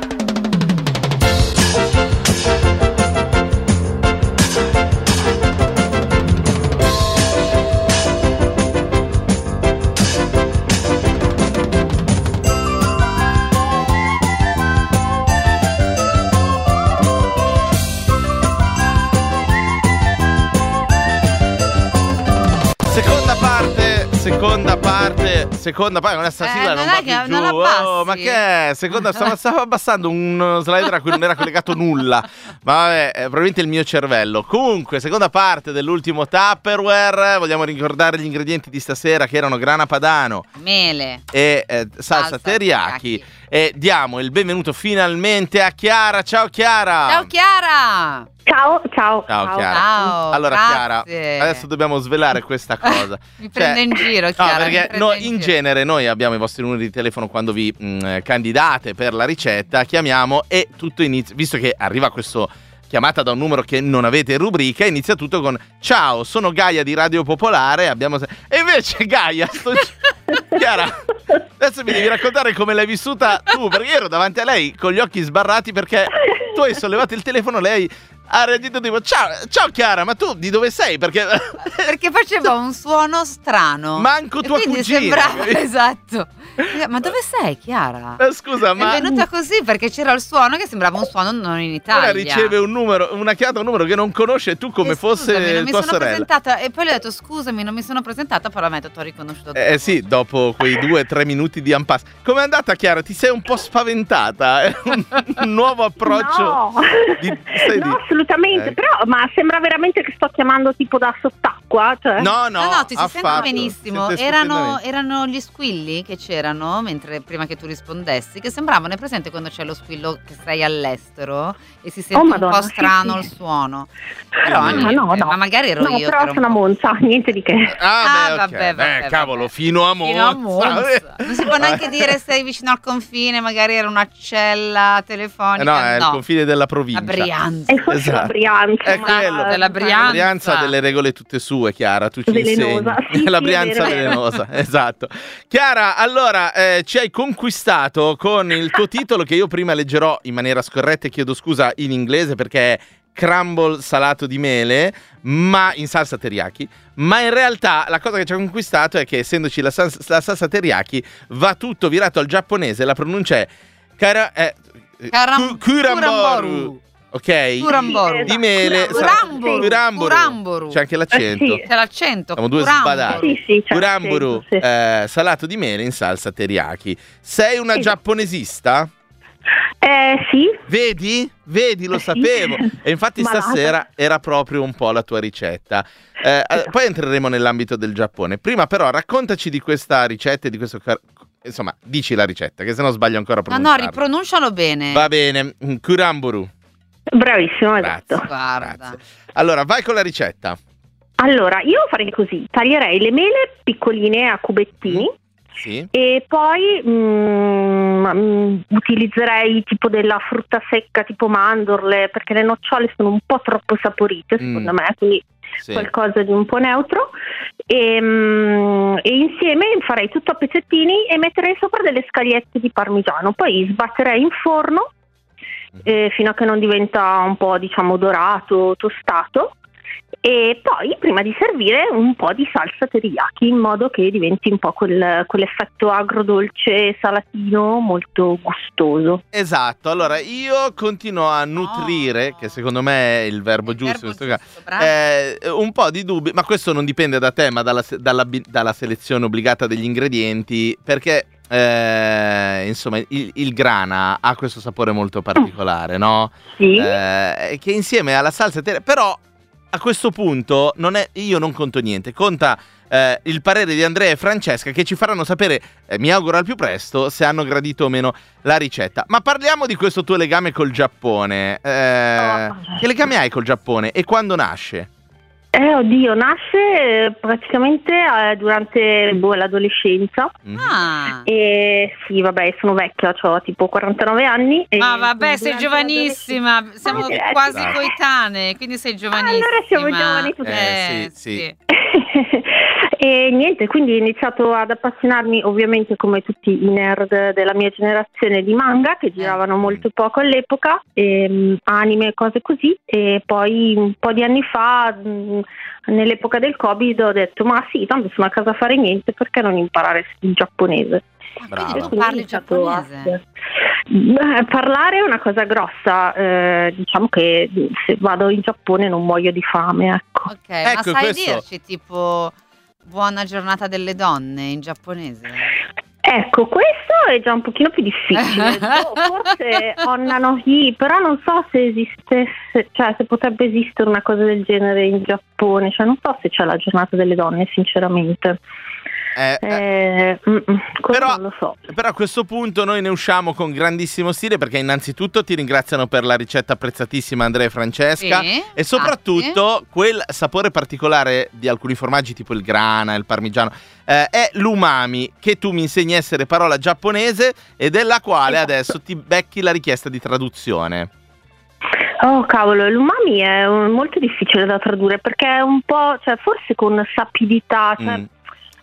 Seconda parte, seconda parte, seconda parte, questa Eh, sigla non non è va che- più non giù. abbassi. Oh, ma che è? Seconda, stavo, stavo abbassando un slider a cui non era collegato nulla. Ma vabbè, è probabilmente il mio cervello. Comunque, seconda parte dell'ultimo Tupperware. Vogliamo ricordare gli ingredienti di stasera, che erano grana padano Mele. e eh, salsa, Salsa teriyaki. teriyaki. E diamo il benvenuto finalmente a Chiara. Ciao Chiara. Ciao Chiara. Ciao, ciao. Ciao Chiara. Ciao, Allora Chiara, grazie. adesso dobbiamo svelare questa cosa. Mi prende in giro, Chiara, No, mi perché prende no, in in giro. genere noi abbiamo i vostri numeri di telefono quando vi mh, candidate per la ricetta, chiamiamo e tutto inizia, visto che arriva questo chiamata da un numero che non avete in rubrica, inizia tutto con ciao, sono Gaia di Radio Popolare, abbiamo... e invece Gaia sto... Chiara, adesso mi devi raccontare come l'hai vissuta tu, perché io ero davanti a lei con gli occhi sbarrati perché tu hai sollevato il telefono, lei ha reagito tipo ciao, ciao Chiara, ma tu di dove sei? Perché, perché faceva un suono strano. Manco tua e quindi cugina. sembrava, esatto. Ma dove sei, Chiara? Eh, scusa, ma è venuta così perché c'era il suono che sembrava un suono non in Italia. ora riceve un numero, una chiamata, un numero che non conosce, e tu come E fosse scusami, non mi tua sono sorella. presentata e poi le ho detto scusami, non mi sono presentata, però mi ha detto ho riconosciuto. Eh sì, dopo quei due o tre minuti di impasse. Com'è andata, Chiara? Ti sei un po' spaventata? È un, un nuovo approccio? No, di, sai no di- assolutamente, Eh. però ma sembra veramente che sto chiamando tipo da sott'acqua, cioè. No, no, No, no, ti si sente affatto. benissimo. Sente Erano, stupendamente. erano gli squilli che c'erano mentre prima che tu rispondessi, che sembravano, è presente quando c'è lo squillo che sei all'estero e si sente Oh, un Madonna, po' sì, strano sì. il suono. Però Ah, niente, no, no. ma magari ero No, io. però che ero sono a un po'- Monza, niente di che. Ah, Ah, beh, ok. vabbè, vabbè, Beh, cavolo, vabbè. fino a Monza. Fino a Monza. Non si può neanche dire sei vicino al confine, magari era una cella Eh telefonica. no, è il confine della provincia. A Brianza. E forse Esatto. la Brianza. È ma- quello. Della Brianza. Brianza ha delle regole tutte sue, Chiara, tu ci Velenosa. insegni. Sì, La sì, è Brianza vero, è vero. velenosa, esatto. Chiara, allora, eh, ci hai conquistato con il tuo titolo che io prima leggerò in maniera scorretta e chiedo scusa in inglese perché è crumble salato di mele, ma in salsa teriyaki. Ma in realtà la cosa che ci ha conquistato è che essendoci la, sals- la salsa teriyaki va tutto virato al giapponese, la pronuncia è Kara, eh, Karam- ku- kuramboru. Kuramboru. Ok? Kuramboru. Di mele. Kuramboru. Kuramboru. Kuramboru. C'è anche l'accento. Eh, sì. C'è l'accento. Siamo due Kuramboru. sbadati. Sì, sì, c'è Kuramburu, l'accento, sì. eh, salato di mele in salsa teriyaki. Sei una Sì. giapponesista? Eh sì, Vedi? Vedi, lo Sì. sapevo. E infatti Malata. stasera era proprio un po' la tua ricetta. Eh, eh, poi entreremo nell'ambito del Giappone. Prima però raccontaci di questa ricetta e di questo... car- Insomma, dici la ricetta, che se no sbaglio ancora a No, no, pronunciarla. ripronuncialo bene. Va bene, mm, Kuramburu. bravissimo, Grazie. esatto. Guarda. Grazie. Allora, vai con la ricetta. Allora, io farei così, taglierei le mele piccoline a cubettini Sì. e poi mm, mm, utilizzerei tipo della frutta secca, tipo mandorle, perché le nocciole sono un po' troppo saporite, secondo Mm. me, quindi Sì. qualcosa di un po' neutro. E, mm, e insieme farei tutto a pezzettini e metterei sopra delle scagliette di parmigiano, poi sbatterei in forno eh, fino a che non diventa un po', diciamo, dorato, tostato, e poi prima di servire un po' di salsa teriyaki in modo che diventi un po' quel, quell'effetto agrodolce salatino molto gustoso. Esatto, allora io continuo a nutrire, Oh. che secondo me è il verbo Il giusto in verbo questo caso, giusto, bravo. eh, un po' di dubbi, ma questo non dipende da te, ma dalla, se- dalla bi- dalla selezione obbligata degli ingredienti, perché eh, insomma il, il grana ha questo sapore molto particolare, no? Sì. Eh, che insieme alla salsa teriyaki, però a questo punto non è, io non conto niente, conta eh, il parere di Andrea e Francesca che ci faranno sapere, eh, mi auguro al più presto, se hanno gradito o meno la ricetta. Ma parliamo di questo tuo legame col Giappone. Eh, Oh. Che legame hai col Giappone e quando nasce? Eh, oddio, nasce eh, praticamente eh, durante boh, l'adolescenza. Mhm. Ah. E sì, vabbè, sono vecchia, ho tipo quarantanove anni. e Ma vabbè, sei durante giovanissima, siamo Ah, eh, quasi dai. coetanee, quindi sei giovanissima. allora siamo giovani tutti. Eh, sì, sì. E niente, quindi ho iniziato ad appassionarmi, ovviamente come tutti i nerd della mia generazione, di manga che giravano molto poco all'epoca, e, anime e cose così, e poi un po' di anni fa, mh, nell'epoca del Covid, ho detto ma sì, tanto sono a casa a fare niente, perché non imparare il giapponese? Brava. Quindi tu Quindi ho parli iniziato a- giapponese? Beh, parlare è una cosa grossa, eh, diciamo che se vado in Giappone non muoio di fame, ecco. Ok, Ecco, ma sai questo- dirci tipo buona giornata delle donne in giapponese? Ecco, questo è già un pochino più difficile. Boh, forse Onna no Hi, però non so se esistesse, cioè se potrebbe esistere una cosa del genere in Giappone, cioè non so se c'è la giornata delle donne, sinceramente. Eh, eh, Eh, mm, mm, quello Però- non lo so. Però a questo punto noi ne usciamo con grandissimo stile perché innanzitutto ti ringraziano per la ricetta apprezzatissima Andrea e Francesca Sì, e soprattutto quel sapore particolare di alcuni formaggi tipo il grana, il parmigiano, eh, è l'umami che tu mi insegni a essere parola giapponese e della quale Esatto. adesso ti becchi la richiesta di traduzione. Oh cavolo, l'umami è un- molto difficile da tradurre perché è un po', cioè forse con sapidità, cioè Mm.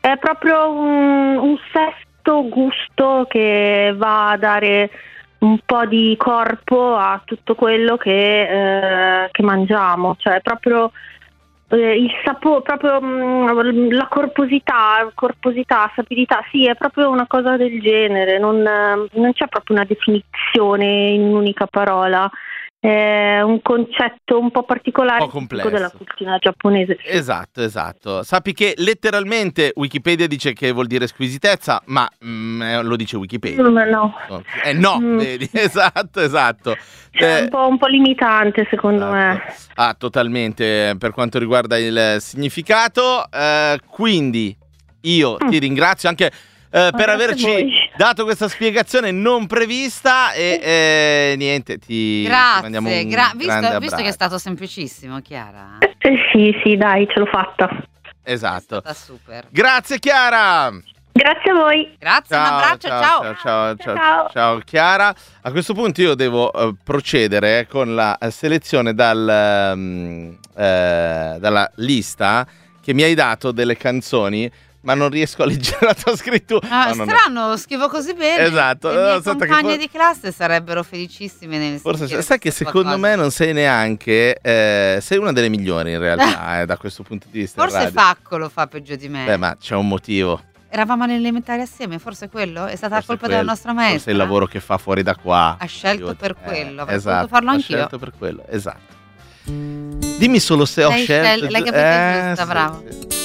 è proprio un, un sesto gusto che va a dare un po' di corpo a tutto quello che, eh, che mangiamo, cioè proprio eh, il sapore, proprio mh, la corposità, corposità, sapidità, sì, è proprio una cosa del genere, non, non c'è proprio una definizione in un'unica parola. È un concetto un po' particolare, un po' complesso, della cucina giapponese. Sì. Esatto, esatto. Sappi che letteralmente Wikipedia dice che vuol dire squisitezza, ma mm, lo dice Wikipedia. Mm, no. Eh no, Mm. vedi? Esatto, esatto. È Eh, un po', un po' limitante secondo me. Ah, totalmente, per quanto riguarda il significato. Eh, quindi io Mm. ti ringrazio anche eh, per grazie a averci voi. dato questa spiegazione non prevista e eh, niente, ti, ti mandiamo Grazie, un gra- grande visto, abbraccio. visto che è stato semplicissimo, Chiara. Eh, sì, sì, dai, ce l'ho fatta. Esatto. È super. Grazie Chiara. Grazie a voi. Grazie, un abbraccio, ciao. ciao, ciao, ciao, Ciao. ciao, Chiara. A questo punto io devo eh, procedere con la eh, selezione dal, ehm, eh, dalla lista che mi hai dato delle canzoni, ma non riesco a leggere la tua scrittura. Ah, No, non è- strano, scrivo così bene. Esatto. Le No, mie aspetta che compagne for- di classe sarebbero felicissime nel Forse sentire sai che questa secondo cosa. me non sei neanche eh, sei una delle migliori in realtà eh, da questo punto di vista in Forse radio. Facco lo fa peggio di me. Beh, ma c'è un motivo. Eravamo alle elementari assieme, forse quello? È stata Forse colpa quello. della nostra maestra. Forse il lavoro che fa fuori da qua. Ha scelto Aiuta. per quello, avrei esatto, potuto farlo ha anch'io. scelto per quello, esatto. Dimmi solo se ho L'hai scelto. scel- l'hai giu- capito giusta, sì, bravo. sì.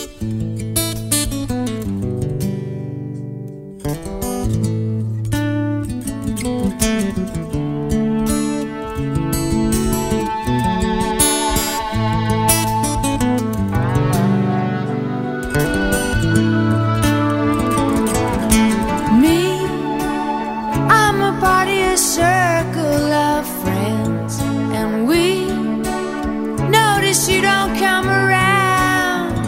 Me, I'm a part of your circle of friends, and we notice you don't come around.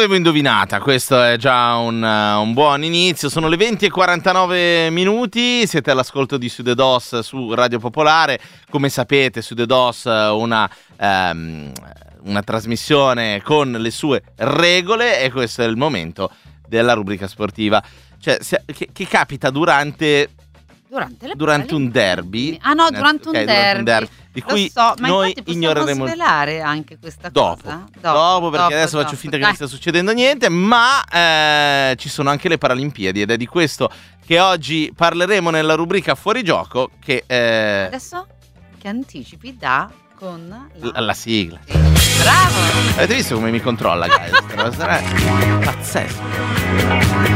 l'avevo indovinata, questo è già un, uh, un buon inizio. Sono le venti e quarantanove minuti, siete all'ascolto di Sude Dos su Radio Popolare. Come sapete, Sude Dos una, um, una trasmissione con le sue regole, e questo è il momento della rubrica sportiva. Cioè, se, che, che capita durante... Durante, le durante un derby. Ah no, durante un, okay, derby. durante un derby di Lo cui so, ma noi infatti ignoreremo possiamo svelare anche questa dopo, cosa? Dopo, dopo perché dopo, adesso dopo. faccio finta che Dai. non stia succedendo niente, ma eh, ci sono anche le Paralimpiadi, ed è di questo che oggi parleremo nella rubrica Fuori Gioco, che eh, Adesso che anticipi da con la, la, la sigla. Sì. Bravo! Avete visto come mi controlla, guys? Questa cosa è pazzesco.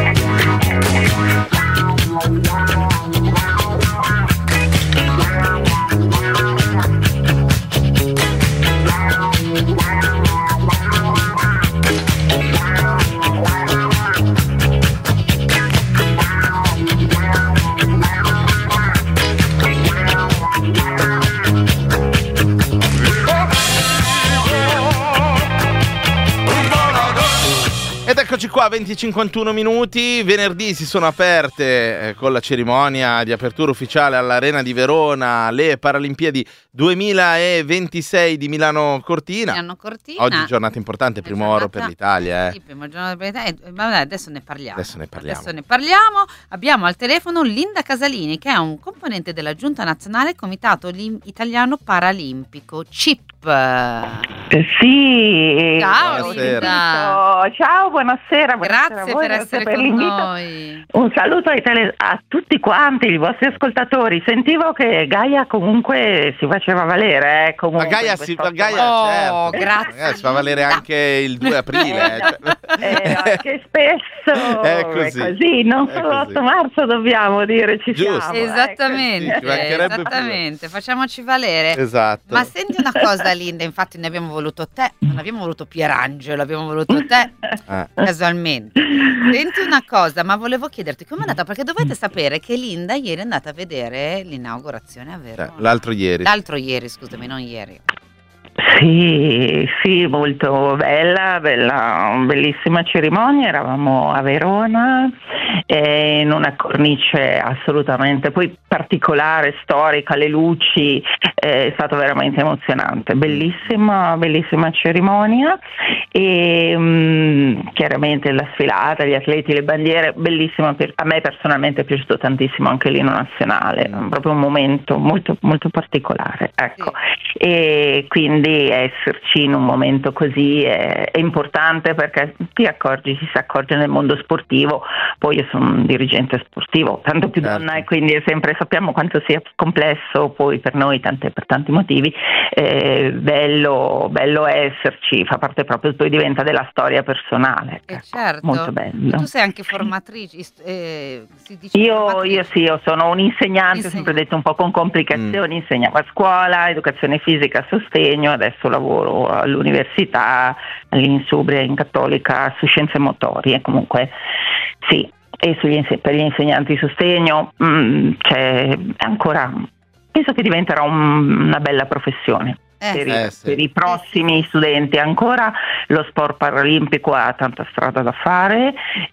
Ed eccoci qua, venti e cinquantuno minuti, venerdì si sono aperte eh, con la cerimonia di apertura ufficiale all'Arena di Verona le Paralimpiadi duemilaventisei di Milano Cortina. Milano Cortina. Oggi giornata importante, primo giornata, oro per l'Italia. Eh. Sì, prima giornata per l'Italia. Eh, ma dai, adesso ne parliamo. Adesso ne parliamo. Adesso ne parliamo. Abbiamo al telefono Linda Casalini, che è un componente della Giunta Nazionale Comitato Lim- Italiano Paralimpico, C I P. Eh, sì. Ciao Buonasera. Linda. Ciao, buonasera. buonasera Grazie a voi, per grazie essere per con l'invito. noi. Un saluto ai tele- a tutti quanti, i vostri ascoltatori. Sentivo che Gaia comunque si faceva valere. Eh, Ma comunque Gaia, in si, questo ma Gaia Oh, certo. grazie, Gaia si fa valere Linda. anche il due aprile. eh. Eh, no, che spesso È così. è così, non È solo così. l'otto marzo dobbiamo dire ci Giusto. siamo. ecco. Esattamente, Sì, ci mancherebbe esattamente, facciamoci valere. Esatto. Ma senti una cosa, Linda, infatti ne abbiamo voluto te, non abbiamo voluto Pierangelo, abbiamo voluto te Eh. casualmente. Senti una cosa, ma volevo chiederti com'è andata, perché dovete sapere che Linda ieri è andata a vedere l'inaugurazione a Verona. Eh, l'altro ieri. L'altro ieri, scusami, non ieri. Sì, sì, molto bella, bella, bellissima cerimonia. Eravamo a Verona eh, in una cornice assolutamente poi particolare, storica, le luci, eh, è stato veramente emozionante, bellissima, bellissima cerimonia e mh, chiaramente la sfilata, gli atleti, le bandiere, bellissima. Per, a me personalmente è piaciuto tantissimo anche l'inno nazionale, proprio un momento molto, molto particolare, ecco. E quindi esserci in un momento così è, è importante, perché ti accorgi, ci si accorge nel mondo sportivo. Poi io sono un dirigente sportivo, tanto più Certo. donna, e quindi è sempre sappiamo quanto sia complesso poi per noi, tante, per tanti motivi. Eh, bello, bello esserci, fa parte proprio, poi diventa della storia personale. Eh, ecco, certo. molto bello. Tu sei anche formatrice, eh, si dice Io, formatrice. io sì, io sono un insegnante, ho sempre detto un po' con complicazioni, Mm. insegnavo a scuola, educazione fisica, sostegno, adesso lavoro all'università, all'Insubria in Cattolica, su scienze motorie, comunque sì, e sugli inse- per gli insegnanti di sostegno mm, c'è ancora, penso che diventerà un- una bella professione. Eh, Per, i, Eh, sì. per i prossimi studenti ancora lo sport paralimpico ha tanta strada da fare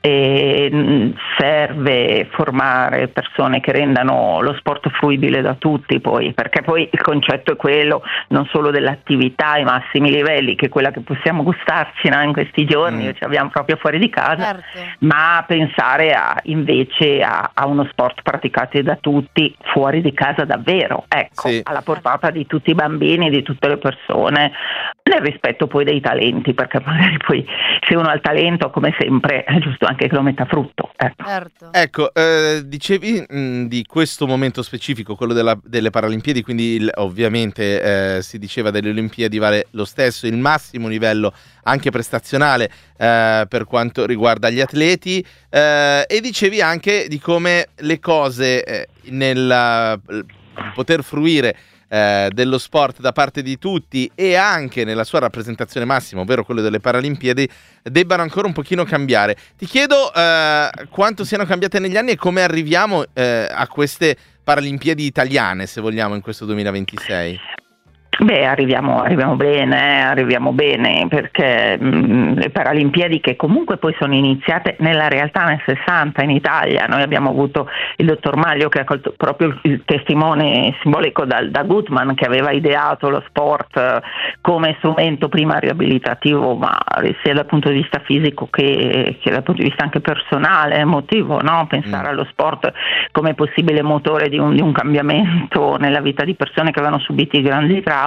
e mh, serve formare persone che rendano lo sport fruibile da tutti, poi, perché poi il concetto è quello non solo dell'attività ai massimi livelli, che è quella che possiamo gustarci, no, in questi giorni, Mm. ci abbiamo proprio fuori di casa, certo. ma pensare a, invece a, a uno sport praticato da tutti fuori di casa davvero, ecco, Sì. alla portata di tutti i bambini, di tutte le persone, nel rispetto poi dei talenti, perché magari poi se uno ha il talento, come sempre, è giusto anche che lo metta a frutto, ecco. Certo. Ecco, eh, dicevi mh, di questo momento specifico, quello della- delle Paralimpiadi, quindi il- ovviamente eh, si diceva delle Olimpiadi vale lo stesso, il massimo livello anche prestazionale eh, per quanto riguarda gli atleti, eh, e dicevi anche di come le cose eh, nel eh, poter fruire eh, dello sport da parte di tutti e anche nella sua rappresentazione massima, ovvero quello delle Paralimpiadi, debbano ancora un pochino cambiare. Ti chiedo eh, quanto siano cambiate negli anni e come arriviamo eh, a queste Paralimpiadi italiane, se vogliamo, in questo duemilaventisei. Beh, arriviamo, arriviamo bene, eh, arriviamo bene perché mh, le Paralimpiadi, che comunque poi sono iniziate nella realtà nel sessanta in Italia, noi abbiamo avuto il dottor Maglio che ha colto proprio il, il testimone simbolico da, da Gutmann, che aveva ideato lo sport eh, come strumento prima riabilitativo, ma sia dal punto di vista fisico che, che dal punto di vista anche personale, emotivo, no? Pensare mm. allo sport come possibile motore di un, di un cambiamento nella vita di persone che avevano subito grandi traumi.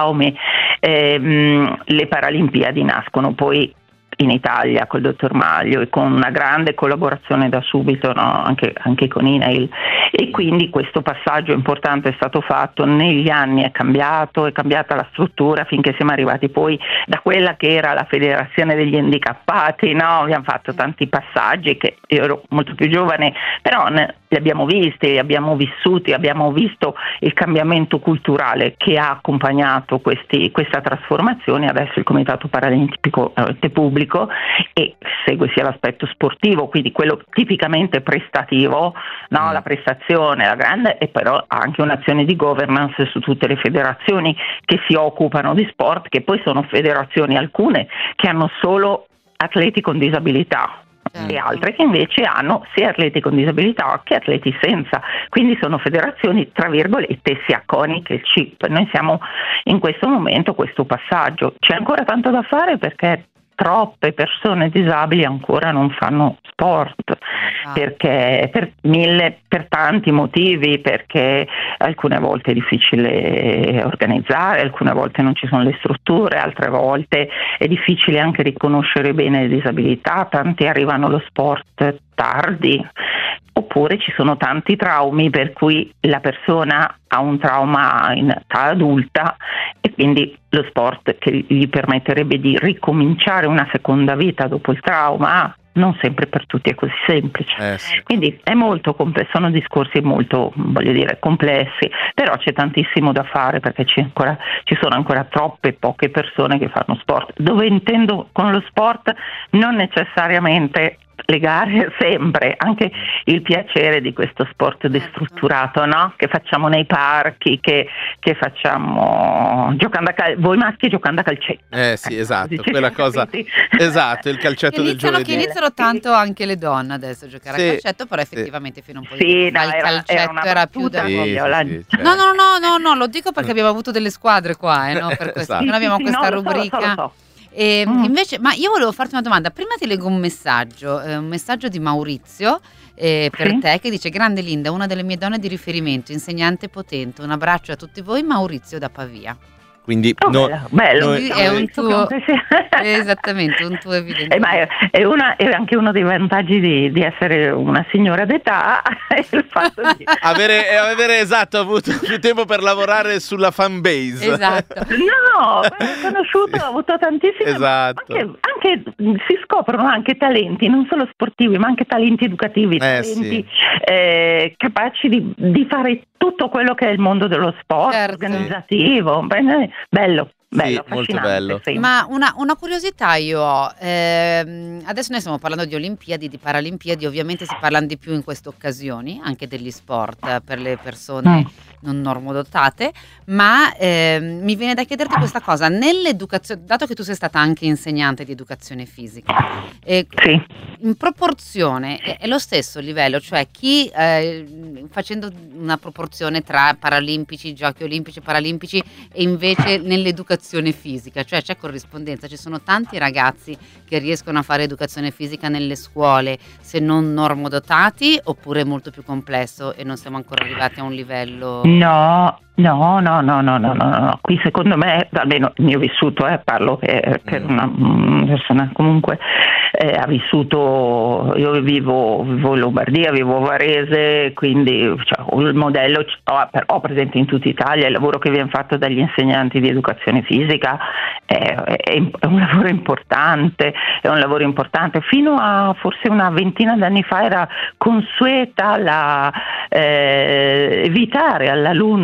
Eh, le Paralimpiadi nascono poi in Italia col dottor Maglio e con una grande collaborazione da subito, no? anche, anche con I N A I L, e quindi questo passaggio importante è stato fatto. Negli anni è cambiato, è cambiata la struttura finché siamo arrivati poi da quella che era la Federazione degli Handicappati, no? Abbiamo fatto tanti passaggi che io ero molto più giovane, però ne, li abbiamo visti, li abbiamo vissuti, abbiamo visto il cambiamento culturale che ha accompagnato questi, questa trasformazione. Adesso il Comitato Paralimpico eh, Pubblico e segue sia l'aspetto sportivo, quindi quello tipicamente prestativo, no? mm. la prestazione, la grande, e però anche un'azione di governance su tutte le federazioni che si occupano di sport, che poi sono federazioni alcune che hanno solo atleti con disabilità. E altre che invece hanno sia atleti con disabilità che atleti senza, quindi sono federazioni tra virgolette sia CONI che il C I P. Noi siamo in questo momento, questo passaggio, c'è ancora tanto da fare perché troppe persone disabili ancora non fanno sport, ah. perché per mille, per tanti motivi, perché alcune volte è difficile organizzare, alcune volte non ci sono le strutture, altre volte è difficile anche riconoscere bene le disabilità, tanti arrivano allo sport tardi, oppure ci sono tanti traumi per cui la persona ha un trauma in età adulta e quindi lo sport che gli permetterebbe di ricominciare una seconda vita dopo il trauma non sempre per tutti è così semplice. Eh sì. Quindi è molto complesso, sono discorsi molto, voglio dire, complessi, però c'è tantissimo da fare perché c'è ancora, ci sono ancora troppe poche persone che fanno sport, dove intendo con lo sport non necessariamente legare sempre anche il piacere di questo sport destrutturato, no? Che facciamo nei parchi, che, che facciamo giocando a cal- voi maschi giocando a calcetto. Eh sì, esatto, quella cosa, esatto, il calcetto del giovedì. Che iniziano tanto anche le donne adesso a giocare sì, a calcetto, però effettivamente sì. fino a un po' di sì, tempo no, il era, calcetto era, era più da... Sì, sì, sì, certo. No, no, no, no, no, lo dico perché abbiamo avuto delle squadre qua, eh, no? Per questo, esatto. Noi abbiamo sì, questa no, lo so, rubrica... lo so, lo so. E Mm. invece, ma io volevo farti una domanda. Prima ti leggo un messaggio, eh, un messaggio di Maurizio eh, per Sì. te, che dice: grande Linda, una delle mie donne di riferimento, insegnante potente. Un abbraccio a tutti voi, Maurizio da Pavia. Quindi Oh, no, bello, bello. Quindi è un tuo Sì. esattamente un tuo evidente. Eh, ma è, è, una, è anche uno dei vantaggi di, di essere una signora d'età, è il fatto di avere, avere esatto avuto più tempo per lavorare sulla fan base. Esatto. No, ho conosciuto, ho avuto tantissime, Esatto. anche, anche si scoprono anche talenti, non solo sportivi, ma anche talenti educativi, Eh, talenti sì. eh, capaci di, di fare tutto quello che è il mondo dello sport, Certo. organizzativo, beh, bello. Bello, Sì, molto affascinante, bello. sì. Ma una, una curiosità io ho, ehm, adesso noi stiamo parlando di Olimpiadi, di Paralimpiadi, ovviamente si parlano di più in queste occasioni, anche degli sport eh, per le persone Mm. non normodotate, ma ehm, mi viene da chiederti questa cosa, nell'educazione, dato che tu sei stata anche insegnante di educazione fisica, eh, Sì. in proporzione è, è lo stesso livello, cioè chi eh, facendo una proporzione tra paralimpici, giochi olimpici e paralimpici e invece nell'educazione fisica, cioè c'è corrispondenza, ci sono tanti ragazzi che riescono a fare educazione fisica nelle scuole se non normodotati, oppure è molto più complesso e non siamo ancora arrivati a un livello... No, no, no, no, no, no, no, no. Qui secondo me, almeno il mio vissuto, eh, parlo per, per una, una persona comunque eh, ha vissuto, io vivo, vivo in Lombardia, vivo a Varese, quindi cioè, il modello ho, ho presente in tutta Italia, il lavoro che viene fatto dagli insegnanti di educazione fisica è, è, è un lavoro importante, è un lavoro importante. Fino a forse una ventina d'anni fa era consueta la eh, evitare all'alunno con disabilità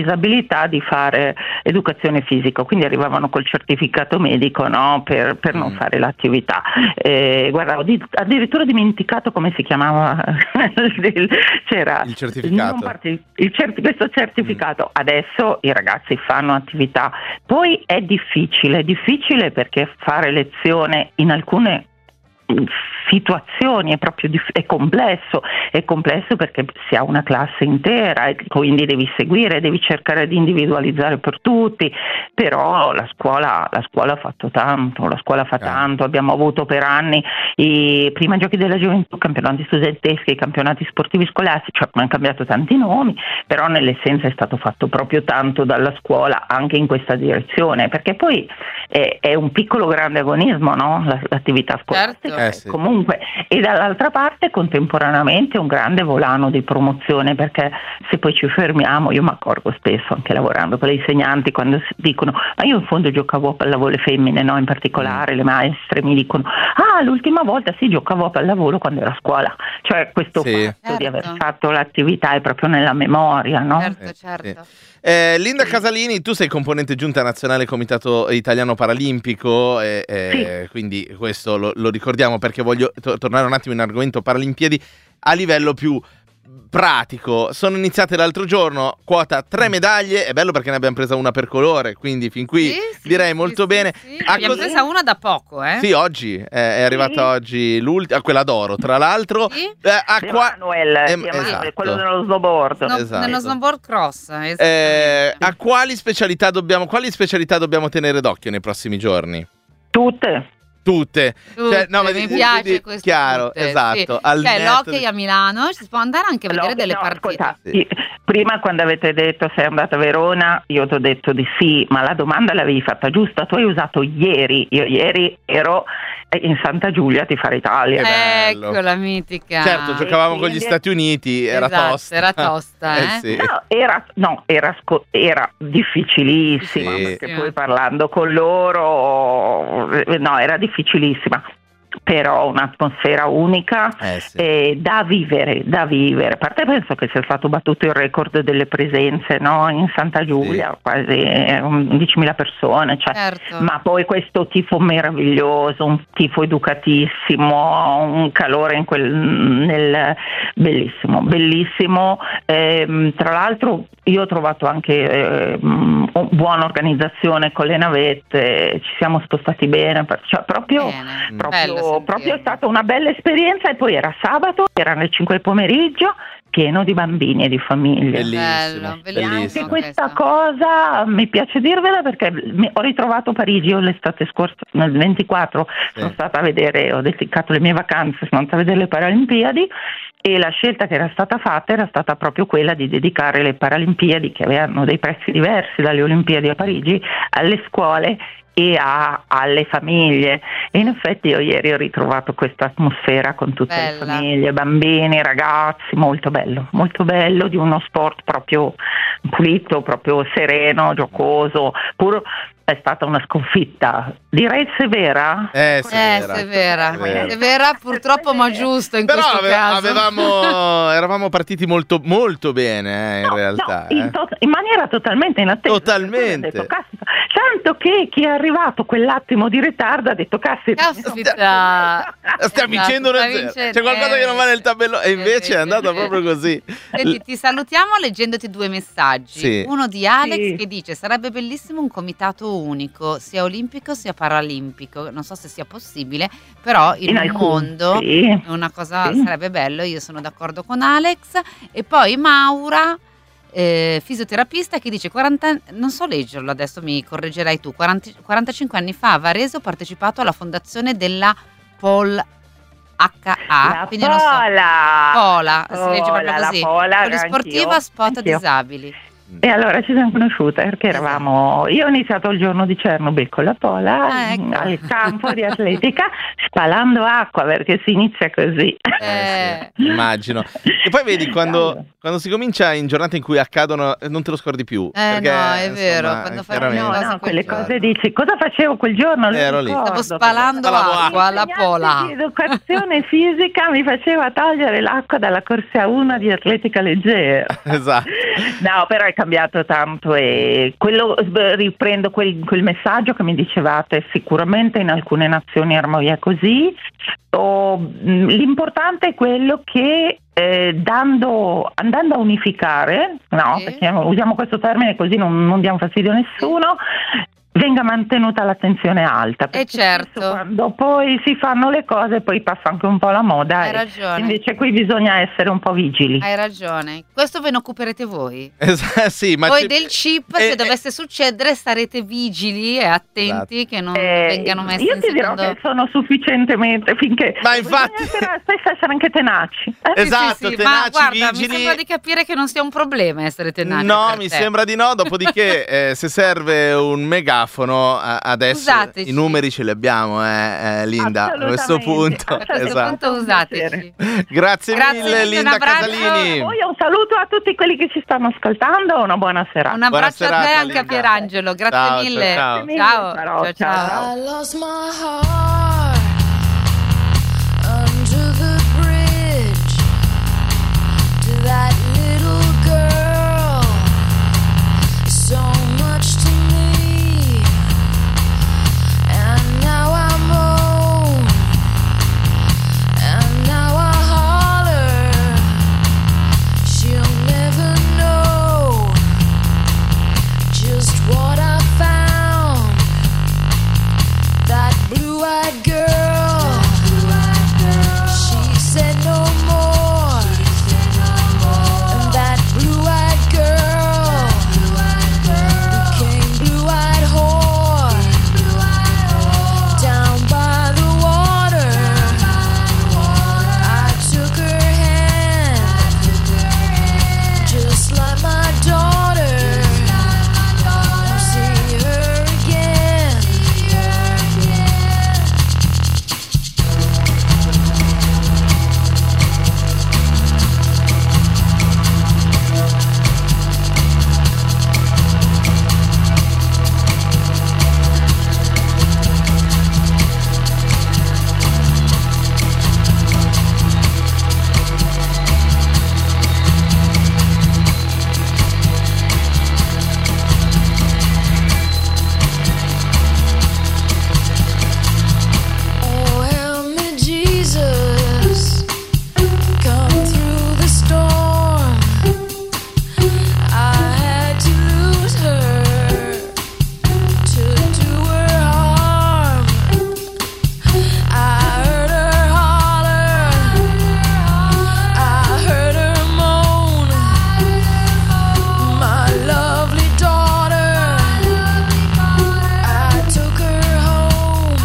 disabilità di fare educazione fisica, quindi arrivavano col certificato medico, no, per, per non Mm. fare l'attività. Eh, guarda, ho di- addirittura dimenticato come si chiamava il- c'era Il certificato. non parti- il certi- questo certificato. Adesso i ragazzi fanno attività, poi è difficile, è difficile perché fare lezione in alcune mh, situazioni è proprio dif- è complesso, è complesso perché si ha una classe intera e quindi devi seguire, devi cercare di individualizzare per tutti, però la scuola, la scuola ha fatto tanto, la scuola fa Ah. tanto, abbiamo avuto per anni i prima giochi della gioventù, campionati studenteschi, campionati sportivi scolastici, cioè hanno cambiato tanti nomi, però nell'essenza è stato fatto proprio tanto dalla scuola anche in questa direzione, perché poi è, è un piccolo grande agonismo, no? La- l'attività scolastica. Eh, sì. Comunque, e dall'altra parte contemporaneamente un grande volano di promozione, perché se poi ci fermiamo, io mi accorgo spesso anche lavorando con le insegnanti quando si dicono ma io in fondo giocavo a pallavolo femmine, no? In particolare le maestre mi dicono ah l'ultima volta sì giocavo a pallavolo quando ero a scuola, cioè questo Sì. fatto di Certo. aver fatto l'attività è proprio nella memoria, no? Certo, Eh, certo. Eh, Linda Casalini, tu sei componente giunta nazionale Comitato Italiano Paralimpico, e, e quindi questo lo, lo ricordiamo perché voglio to- tornare un attimo in argomento Paralimpiadi a livello più pratico. Sono iniziate l'altro giorno, quota tre medaglie, è bello perché ne abbiamo presa una per colore, quindi fin qui Sì, sì, direi sì, molto sì, bene. sì. A Abbiamo cos- presa una da poco, eh? Sì, oggi è, è arrivata Sì. oggi l'ultima, quella d'oro, tra l'altro. Sì. Eh, a Di qua- Emanuel, Em- di Emanuel, esatto. quello dello snowboard. No, Esatto. Nello snowboard cross. Eh, esattamente. a quali specialità dobbiamo quali specialità dobbiamo tenere d'occhio nei prossimi giorni? Tutte. Tutte. Tutte, Cioè, no, ma mi di- piace di- questo chiaro, tutte, esatto. sì. Al Cioè, netto l'hockey di- a Milano si può andare anche a vedere No, delle no, partite. ascolta, Sì. i- prima quando avete detto sei andata a Verona, io ti ho detto di sì, ma la domanda l'avevi fatta giusta, tu hai usato ieri, io ieri ero in Santa Giulia a Tifare Italia. Che bello. Ecco la mitica. Certo, giocavamo con gli quindi- Stati Uniti, era Esatto, tosta. era tosta, eh? sì. No, era, no, era, sco- era difficilissima, Sì. perché Sì. poi parlando con loro, eh, no, era difficilissima, però un'atmosfera unica. Eh, sì. Eh, da vivere, da vivere. A parte penso che sia stato battuto il record delle presenze, no? In Santa Giulia, Sì. quasi eh, undicimila persone, cioè, Certo. ma poi questo tifo meraviglioso, un tifo educatissimo, un calore in quel, nel, bellissimo, bellissimo. Ehm, tra l'altro io ho trovato anche eh, mh, buona organizzazione con le navette, ci siamo spostati bene, per- cioè proprio, Bene. Bello proprio, sentirlo. proprio è stata una bella esperienza. E poi era sabato, era alle cinque del pomeriggio, pieno di bambini e di famiglie. Bellissimo, Bello, bellissimo. bellissimo. Anche questa questo. cosa mi piace dirvela perché mi- ho ritrovato Parigi. Io l'estate scorsa, nel ventiquattro, Sì. sono stata a vedere, ho dedicato le mie vacanze, sono andata a vedere le Paralimpiadi, e la scelta che era stata fatta era stata proprio quella di dedicare le Paralimpiadi, che avevano dei prezzi diversi dalle Olimpiadi a Parigi, alle scuole e a- alle famiglie. E in effetti io ieri ho ritrovato questa atmosfera con tutte Bella. le famiglie, bambini, ragazzi, molto bello, molto bello, di uno sport proprio pulito, proprio sereno, giocoso, pur è stata una sconfitta, direi severa. Eh, Eh, severa. severa. Severa. Severa purtroppo ma giusto in Però questo ave- caso. avevamo, eravamo partiti molto, molto bene, eh, in No, realtà. no, in, eh. to- in maniera totalmente inattesa. Totalmente. Ho detto, "Caspita", tanto che chi è arrivato quell'attimo di ritardo ha detto caspita. Caspita. Stiamo Esatto, vincendo sta uno zero. vincendo. C'è qualcosa Eh, che non va nel tabellone. E eh, invece è andata invece- proprio così. Senti, ti salutiamo leggendoti due messaggi. Sì. Uno di Alex Sì. che dice: sarebbe bellissimo un comitato unico, sia olimpico sia paralimpico. Non so se sia possibile, però in, In un alcuni, mondo sì. è una cosa Sì. sarebbe bello. Io sono d'accordo con Alex. E poi Maura, eh, fisioterapista, che dice quaranta, non so leggerlo, adesso mi correggerai tu. quaranta quarantacinque anni fa a Varese ho partecipato alla fondazione della Pol H A, La quindi non so. Pola. Pola, si legge proprio Pola, così. la Pola, Polisportiva anch'io, spot anch'io. disabili. E allora ci siamo conosciute perché Esatto. eravamo, io ho iniziato il giorno di Chernobyl con la Pola Ah, ecco. al campo di atletica, spalando acqua, perché si inizia così. Eh, sì, immagino. E poi vedi quando, quando si comincia in giornate in cui accadono, non te lo scordi più. Eh, perché, no, è vero, insomma, quando fai chiaramente- No, cose no, quel quelle giorno. cose dici, cosa facevo quel giorno? Lo Ero lì. ricordo, Stavo spalando Spalavo acqua alla L'insegnante Pola. di educazione fisica mi faceva togliere l'acqua dalla corsia uno di atletica leggera. Esatto. No, però è cambiato tanto e quello, riprendo quel, quel messaggio che mi dicevate, sicuramente in alcune nazioni ormai è così. O, l'importante è quello che eh, dando, andando a unificare, no, Sì. perché usiamo questo termine così non, non diamo fastidio a nessuno, venga mantenuta l'attenzione alta, perché certo. spesso quando poi si fanno le cose poi passa anche un po' la moda. Hai e ragione. invece qui bisogna essere un po' vigili. Hai ragione. Questo ve ne occuperete voi. Es- sì, ma Voi ci- del chip, eh, se eh, dovesse succedere, starete vigili e attenti che non Eh, vengano messi io in ti dirò secondo... che sono sufficientemente finché Ma infatti- bisogna essere, spesso essere anche tenaci. eh. Esatto, Sì, sì, sì, tenaci, ma guarda, vigili. mi sembra di capire che non sia un problema essere tenaci. No, per mi te. sembra di no. Dopodiché, eh, se serve un megafono, a- adesso Usateci. i numeri ce li abbiamo, eh, eh, Linda. A questo punto, Assolutamente. A questo esatto. punto usateci. Grazie, Grazie mille, mille, un Linda abbraccio. Casalini. Poi un saluto a tutti quelli che ci stanno ascoltando, una buona serata. Un abbraccio a te serata, anche a Linda. Pierangelo, grazie Ciao, mille. ciao, Ciao, ciao. ciao, ciao. I lost my heart under the bridge to that little girl. So much to me, and now I'm home, and now I holler. She'll never know just what I found. That blue-eyed girl, she said no more. And that blue-eyed girl became blue-eyed whore down by the water. I took her hand just like my daughter. I'll see her again. Oh, help me, Jesus, come through the storm. I had to lose her to do her harm. I heard her holler, I heard her moan. My lovely daughter, I took her home.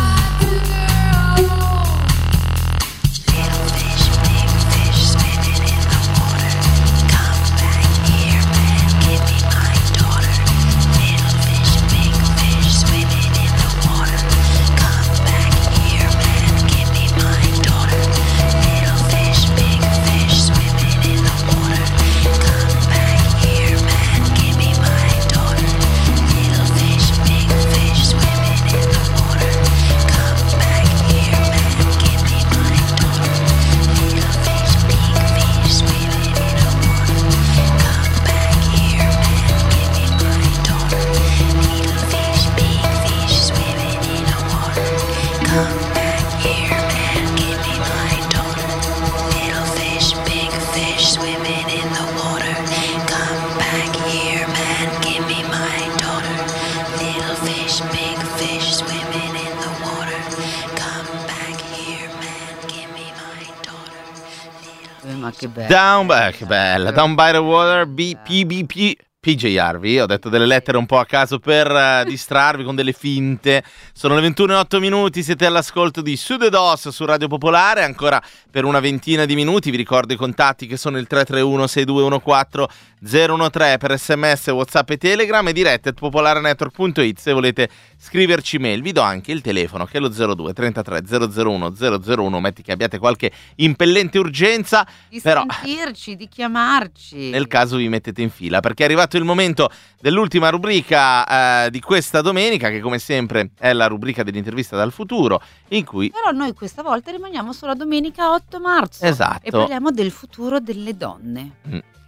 Little fish, big fish, swimming in the water. Come back here, man, give me my daughter. Little fish, big fish, swimming in the water. Come back here, man, give me my daughter. Little fish, big fish, swimming in the water. Come back here, man, give me my daughter. Little fish, big fish, swimming in the water. Come back here, man, give me my daughter. Little fish, big fish, swimming in the water. Come back here, man, give me my daughter. Little fish, big fish, swimming in the water. Come back here, man, give me my daughter. Little fish, big fish, swimming in the water. Come back here, man, give me my daughter. Little fish, big fish, swimming in the water. Come back here, man, give me my daughter. Eh, ma che bello. Down, beh, che bella. Down by the Water, B- P B P. P J Harvey, ho detto delle lettere un po' a caso per uh, distrarvi con delle finte. Sono le ventuno e otto minuti, siete all'ascolto di Su The Dos su Radio Popolare, ancora per una ventina di minuti. Vi ricordo i contatti che sono il tre tre uno sei due uno quattro zero uno tre per sms, whatsapp e telegram, e dirette at popolarenetwork punto it se volete scriverci mail. Vi do anche il telefono che è lo zero due trentatré zero zero uno zero zero uno, metti che abbiate qualche impellente urgenza, Di però sentirci, di chiamarci. nel caso vi mettete in fila, perché è arrivato il momento dell'ultima rubrica eh, di questa domenica, che come sempre è la rubrica dell'intervista dal futuro, in cui Però noi questa volta rimaniamo sulla domenica otto marzo. Esatto. E parliamo del futuro delle donne. Mm.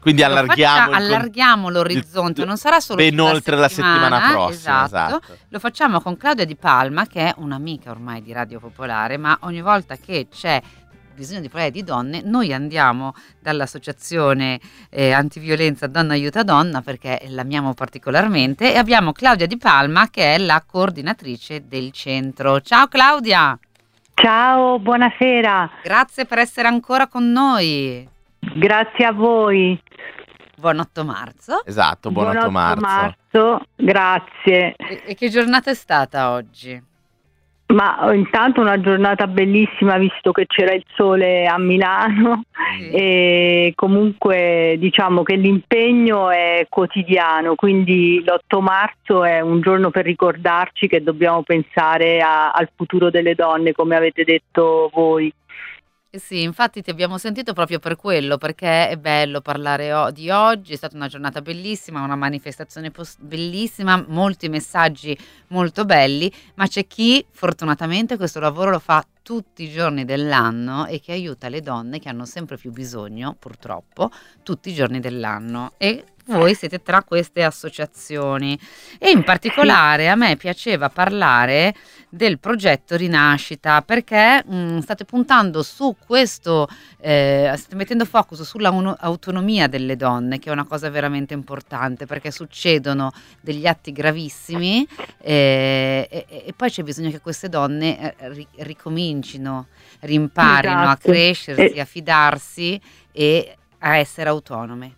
Quindi Lo allarghiamo, faccia- il con- allarghiamo l'orizzonte, non sarà solo ben sulla oltre la settimana prossima, esatto. esatto. Lo facciamo con Claudia Di Palma, che è un'amica ormai di Radio Popolare, ma ogni volta che c'è bisogno di parlare di donne, noi andiamo dall'associazione eh, antiviolenza Donna Aiuta Donna, perché l'amiamo particolarmente, e abbiamo Claudia Di Palma, che è la coordinatrice del centro. Ciao Claudia! Ciao, buonasera. Grazie per essere ancora con noi. Grazie a voi. Buon otto marzo. Esatto, buon otto marzo. marzo. Grazie. E, e che giornata è stata oggi? Ma oh, intanto una giornata bellissima, visto che c'era il sole a Milano, Sì. e comunque diciamo che l'impegno è quotidiano, quindi l'otto marzo è un giorno per ricordarci che dobbiamo pensare a- al futuro delle donne, come avete detto voi. Eh sì, infatti ti abbiamo sentito proprio per quello, perché è bello parlare o- di oggi, è stata una giornata bellissima, una manifestazione pos- bellissima, molti messaggi molto belli, ma c'è chi fortunatamente questo lavoro lo fa tutti i giorni dell'anno e che aiuta le donne che hanno sempre più bisogno, purtroppo, tutti i giorni dell'anno. E voi siete tra queste associazioni, e in particolare a me piaceva parlare del progetto Rinascita, perché mh, state puntando su questo, eh, state mettendo focus sull'autonomia delle donne, che è una cosa veramente importante, perché succedono degli atti gravissimi eh, e, e poi c'è bisogno che queste donne eh, ri- ricomincino, rimparino a Esatto. crescersi, E- a fidarsi e a essere autonome.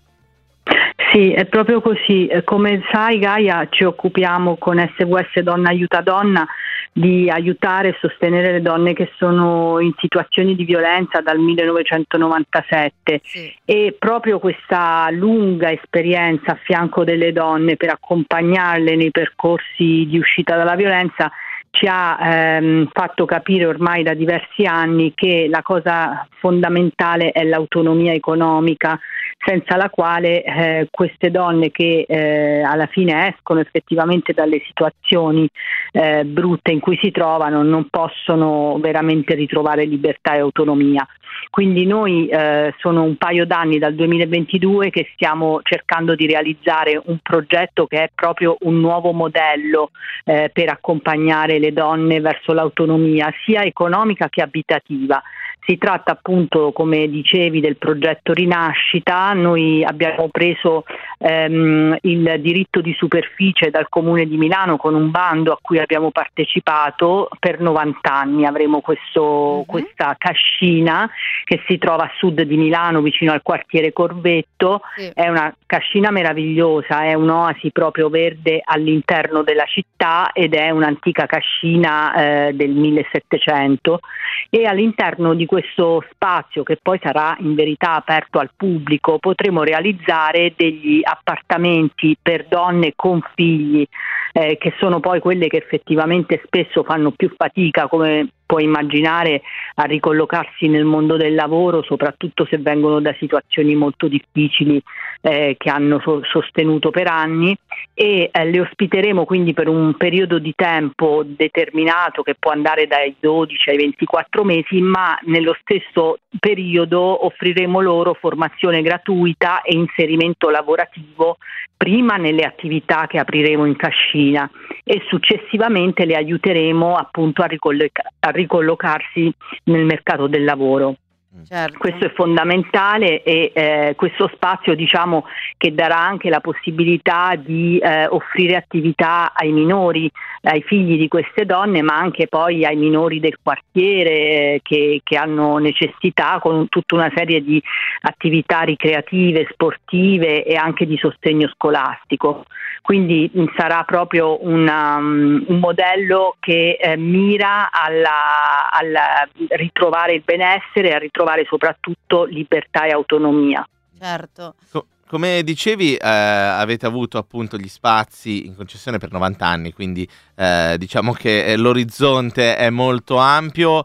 Sì, è proprio così. Eh, Come sai, Gaia, ci occupiamo con S V S Donna Aiuta Donna di aiutare e sostenere le donne che sono in situazioni di violenza dal millenovecentonovantasette, Sì. e proprio questa lunga esperienza a fianco delle donne per accompagnarle nei percorsi di uscita dalla violenza ci ha ehm, fatto capire ormai da diversi anni che la cosa fondamentale è l'autonomia economica, senza la quale eh, queste donne che eh, alla fine escono effettivamente dalle situazioni eh, brutte in cui si trovano non possono veramente ritrovare libertà e autonomia. Quindi noi eh, sono un paio d'anni, dal duemilaventidue, che stiamo cercando di realizzare un progetto che è proprio un nuovo modello eh, per accompagnare le donne verso l'autonomia sia economica che abitativa. Si tratta appunto, come dicevi, del progetto Rinascita. Noi abbiamo preso ehm, il diritto di superficie dal Comune di Milano con un bando a cui abbiamo partecipato. Per novanta anni avremo questo, Mhm. questa cascina che si trova a sud di Milano, vicino al quartiere Corvetto. Sì. È una cascina meravigliosa, è un'oasi proprio verde all'interno della città ed è un'antica cascina eh, del millesettecento, e all'interno di questo spazio, che poi sarà in verità aperto al pubblico, potremo realizzare degli appartamenti per donne con figli, eh, che sono poi quelle che effettivamente spesso fanno più fatica, come puoi immaginare, a ricollocarsi nel mondo del lavoro, soprattutto se vengono da situazioni molto difficili eh, che hanno so- sostenuto per anni, e eh, le ospiteremo quindi per un periodo di tempo determinato che può andare dai dodici ai ventiquattro mesi, ma nello stesso periodo offriremo loro formazione gratuita e inserimento lavorativo prima nelle attività che apriremo in cascina, e successivamente le aiuteremo appunto a, ricolloca- a ricollocarsi nel mercato del lavoro. Certo. Questo è fondamentale, e eh, questo spazio, diciamo, che darà anche la possibilità di eh, offrire attività ai minori, ai figli di queste donne, ma anche poi ai minori del quartiere eh, che, che hanno necessità, con tutta una serie di attività ricreative, sportive e anche di sostegno scolastico. Quindi mh, sarà proprio una, um, un modello che eh, mira alla, alla ritrovare il benessere e a ritrovare soprattutto libertà e autonomia. Certo. Co- come dicevi, eh, avete avuto appunto gli spazi in concessione per novanta anni, quindi eh, diciamo che eh, l'orizzonte è molto ampio.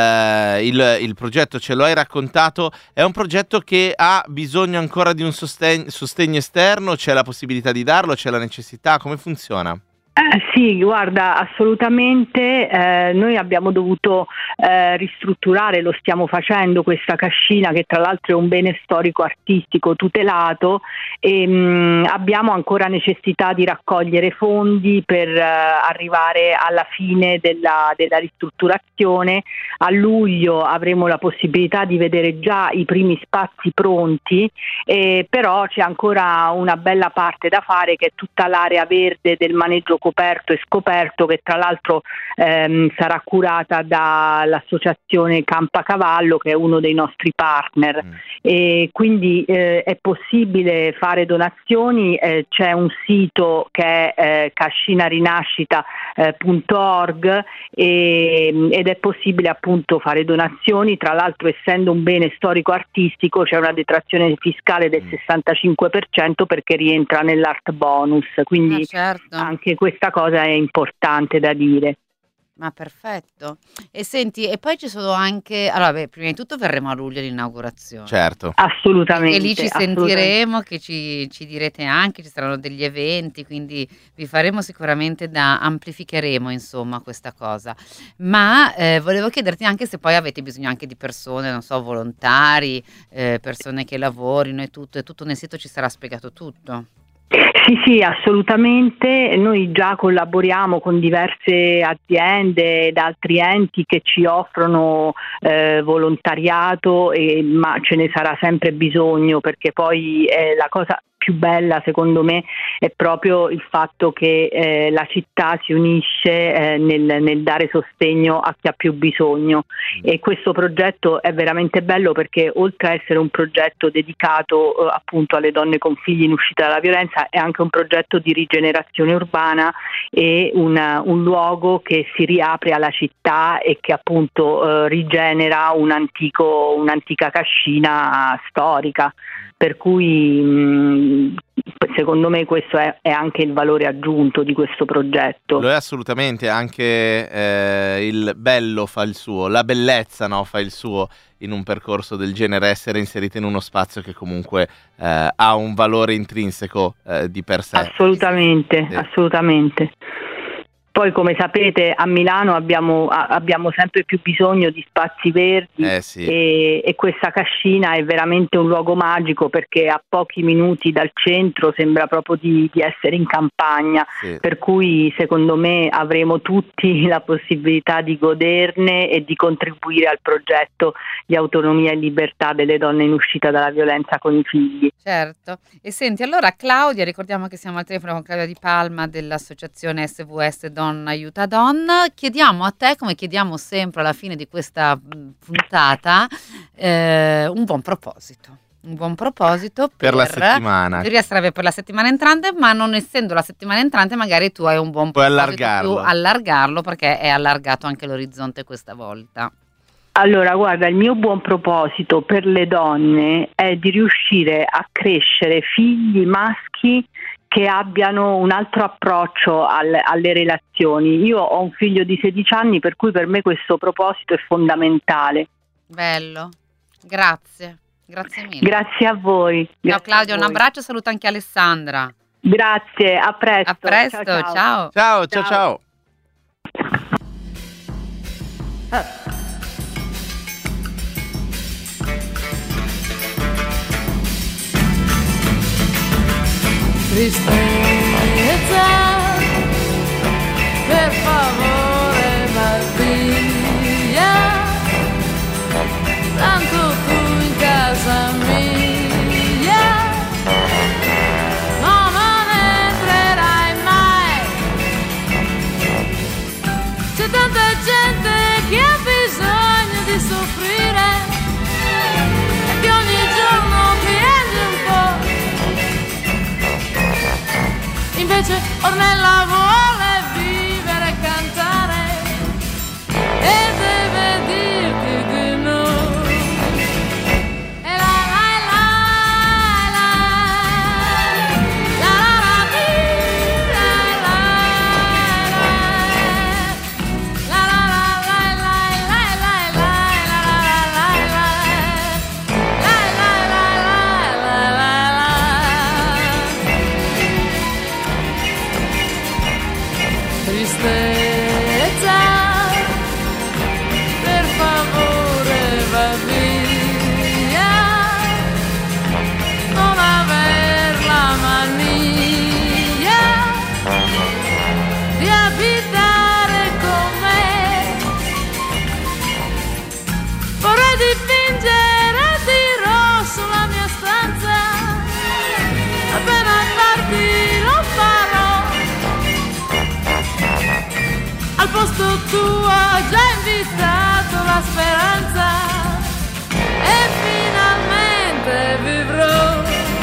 Eh, il, il progetto, ce lo hai raccontato, è un progetto che ha bisogno ancora di un sostegno, sostegno esterno. C'è la possibilità di darlo? C'è la necessità? Come funziona? Sì, guarda, assolutamente. Eh, noi abbiamo dovuto eh, ristrutturare, lo stiamo facendo, questa cascina che tra l'altro è un bene storico artistico tutelato e mh, abbiamo ancora necessità di raccogliere fondi per eh, arrivare alla fine della, della ristrutturazione. A luglio avremo la possibilità di vedere già i primi spazi pronti, eh, però c'è ancora una bella parte da fare, che è tutta l'area verde del maneggio coperto e scoperto, che tra l'altro ehm, sarà curata dall'associazione Campacavallo, che è uno dei nostri partner. Mm. E quindi eh, è possibile fare donazioni, eh, c'è un sito che è eh, cascinarinascita punto org e, ed è possibile appunto fare donazioni. Tra l'altro, essendo un bene storico artistico, c'è una detrazione fiscale del sessantacinque per cento perché rientra nell'art bonus, quindi ah, certo. Anche questa cosa è importante da dire. Ma perfetto. E senti, e poi ci sono anche, allora beh, prima di tutto verremo a luglio all'inaugurazione. Certo. Assolutamente. E lì ci sentiremo, che ci, ci direte anche, ci saranno degli eventi, quindi vi faremo sicuramente da, amplificheremo insomma questa cosa. Ma eh, volevo chiederti anche se poi avete bisogno anche di persone, non so, volontari, eh, persone che lavorino e tutto, e tutto nel sito ci sarà spiegato tutto. Sì, sì, assolutamente. Noi già collaboriamo con diverse aziende ed altri enti che ci offrono eh, volontariato, e, ma ce ne sarà sempre bisogno, perché poi eh, la cosa più bella secondo me è proprio il fatto che eh, la città si unisce eh, nel, nel dare sostegno a chi ha più bisogno, e questo progetto è veramente bello perché oltre a essere un progetto dedicato eh, appunto alle donne con figli in uscita dalla violenza, è anche un progetto di rigenerazione urbana e una, un luogo che si riapre alla città e che appunto eh, rigenera un antico, un'antica cascina storica. Per cui mh, secondo me questo è, è anche il valore aggiunto di questo progetto. Lo è assolutamente, anche eh, il bello fa il suo, la bellezza, no, fa il suo in un percorso del genere, essere inserita in uno spazio che comunque eh, ha un valore intrinseco eh, di per sé. Assolutamente, sì. assolutamente. Poi, come sapete, a Milano abbiamo, abbiamo sempre più bisogno di spazi verdi eh sì. e, e questa cascina è veramente un luogo magico, perché a pochi minuti dal centro sembra proprio di, di essere in campagna, sì. Per cui secondo me avremo tutti la possibilità di goderne e di contribuire al progetto di autonomia e libertà delle donne in uscita dalla violenza con i figli. Certo. E senti, allora Claudia, ricordiamo che siamo al telefono con Claudia Di Palma dell'associazione S V S Donna Aiuta Donna. Chiediamo a te, come chiediamo sempre alla fine di questa puntata, eh, un buon proposito. Un buon proposito per, per la settimana. In teoria sarebbe per la settimana entrante, ma non essendo la settimana entrante, magari tu hai un buon Puoi proposito allargarlo. più, allargarlo, perché è allargato anche l'orizzonte questa volta. Allora, guarda, il mio buon proposito per le donne è di riuscire a crescere figli maschi che abbiano un altro approccio al, alle relazioni. Io ho un figlio di sedici anni, per cui per me questo proposito è fondamentale. Bello, grazie, grazie mille. Grazie a voi. Ciao Grazie Claudia, a un voi. abbraccio, saluta anche Alessandra. Grazie, a presto. A presto, ciao. ciao. Ciao, Ciao, ciao, ciao. Tristezza, per favore vai via, tanto tu in casa mia no, non entrerai mai. C'è tanta gente che ha bisogno di soffrire e che ogni giorno piange un po'. Invece Ornella vuole vivere e cantare e deve dirti di no. E la la la la la la la la tristezza, per favore va via, non aver la mania di abitare con me. Vorrei dipingere di rosso la mia stanza, appena parti lo farò. Al posto tuo ho già invitato la speranza e finalmente vivrò.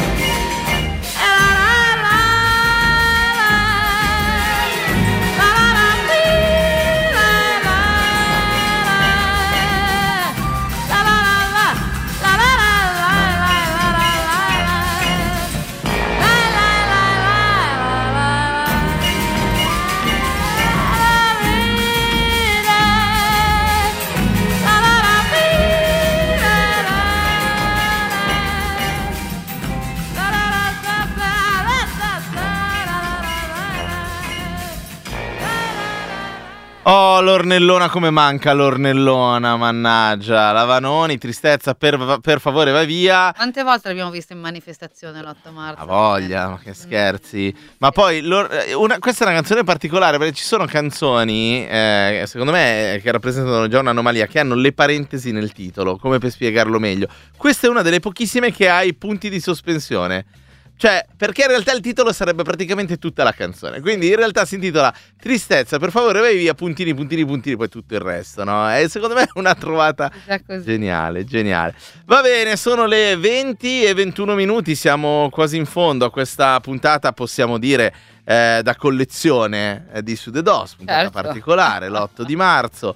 Oh, l'ornellona, come manca l'ornellona, mannaggia. La Vanoni, tristezza, per, per favore vai via. Quante volte l'abbiamo vista in manifestazione l'otto marzo? A voglia, ma che scherzi. Ma poi una, questa è una canzone particolare, perché ci sono canzoni, eh, secondo me, che rappresentano già un'anomalia, che hanno le parentesi nel titolo, come per spiegarlo meglio. Questa è una delle pochissime che ha i punti di sospensione. Cioè, perché in realtà il titolo sarebbe praticamente tutta la canzone. Quindi in realtà si intitola Tristezza, per favore vai via, puntini, puntini, puntini, poi tutto il resto, no? E secondo me è una trovata geniale, geniale. Va bene, sono le venti e ventuno minuti, siamo quasi in fondo a questa puntata, possiamo dire, eh, da collezione eh, di Sudedos, puntata Certo. particolare, l'otto di marzo.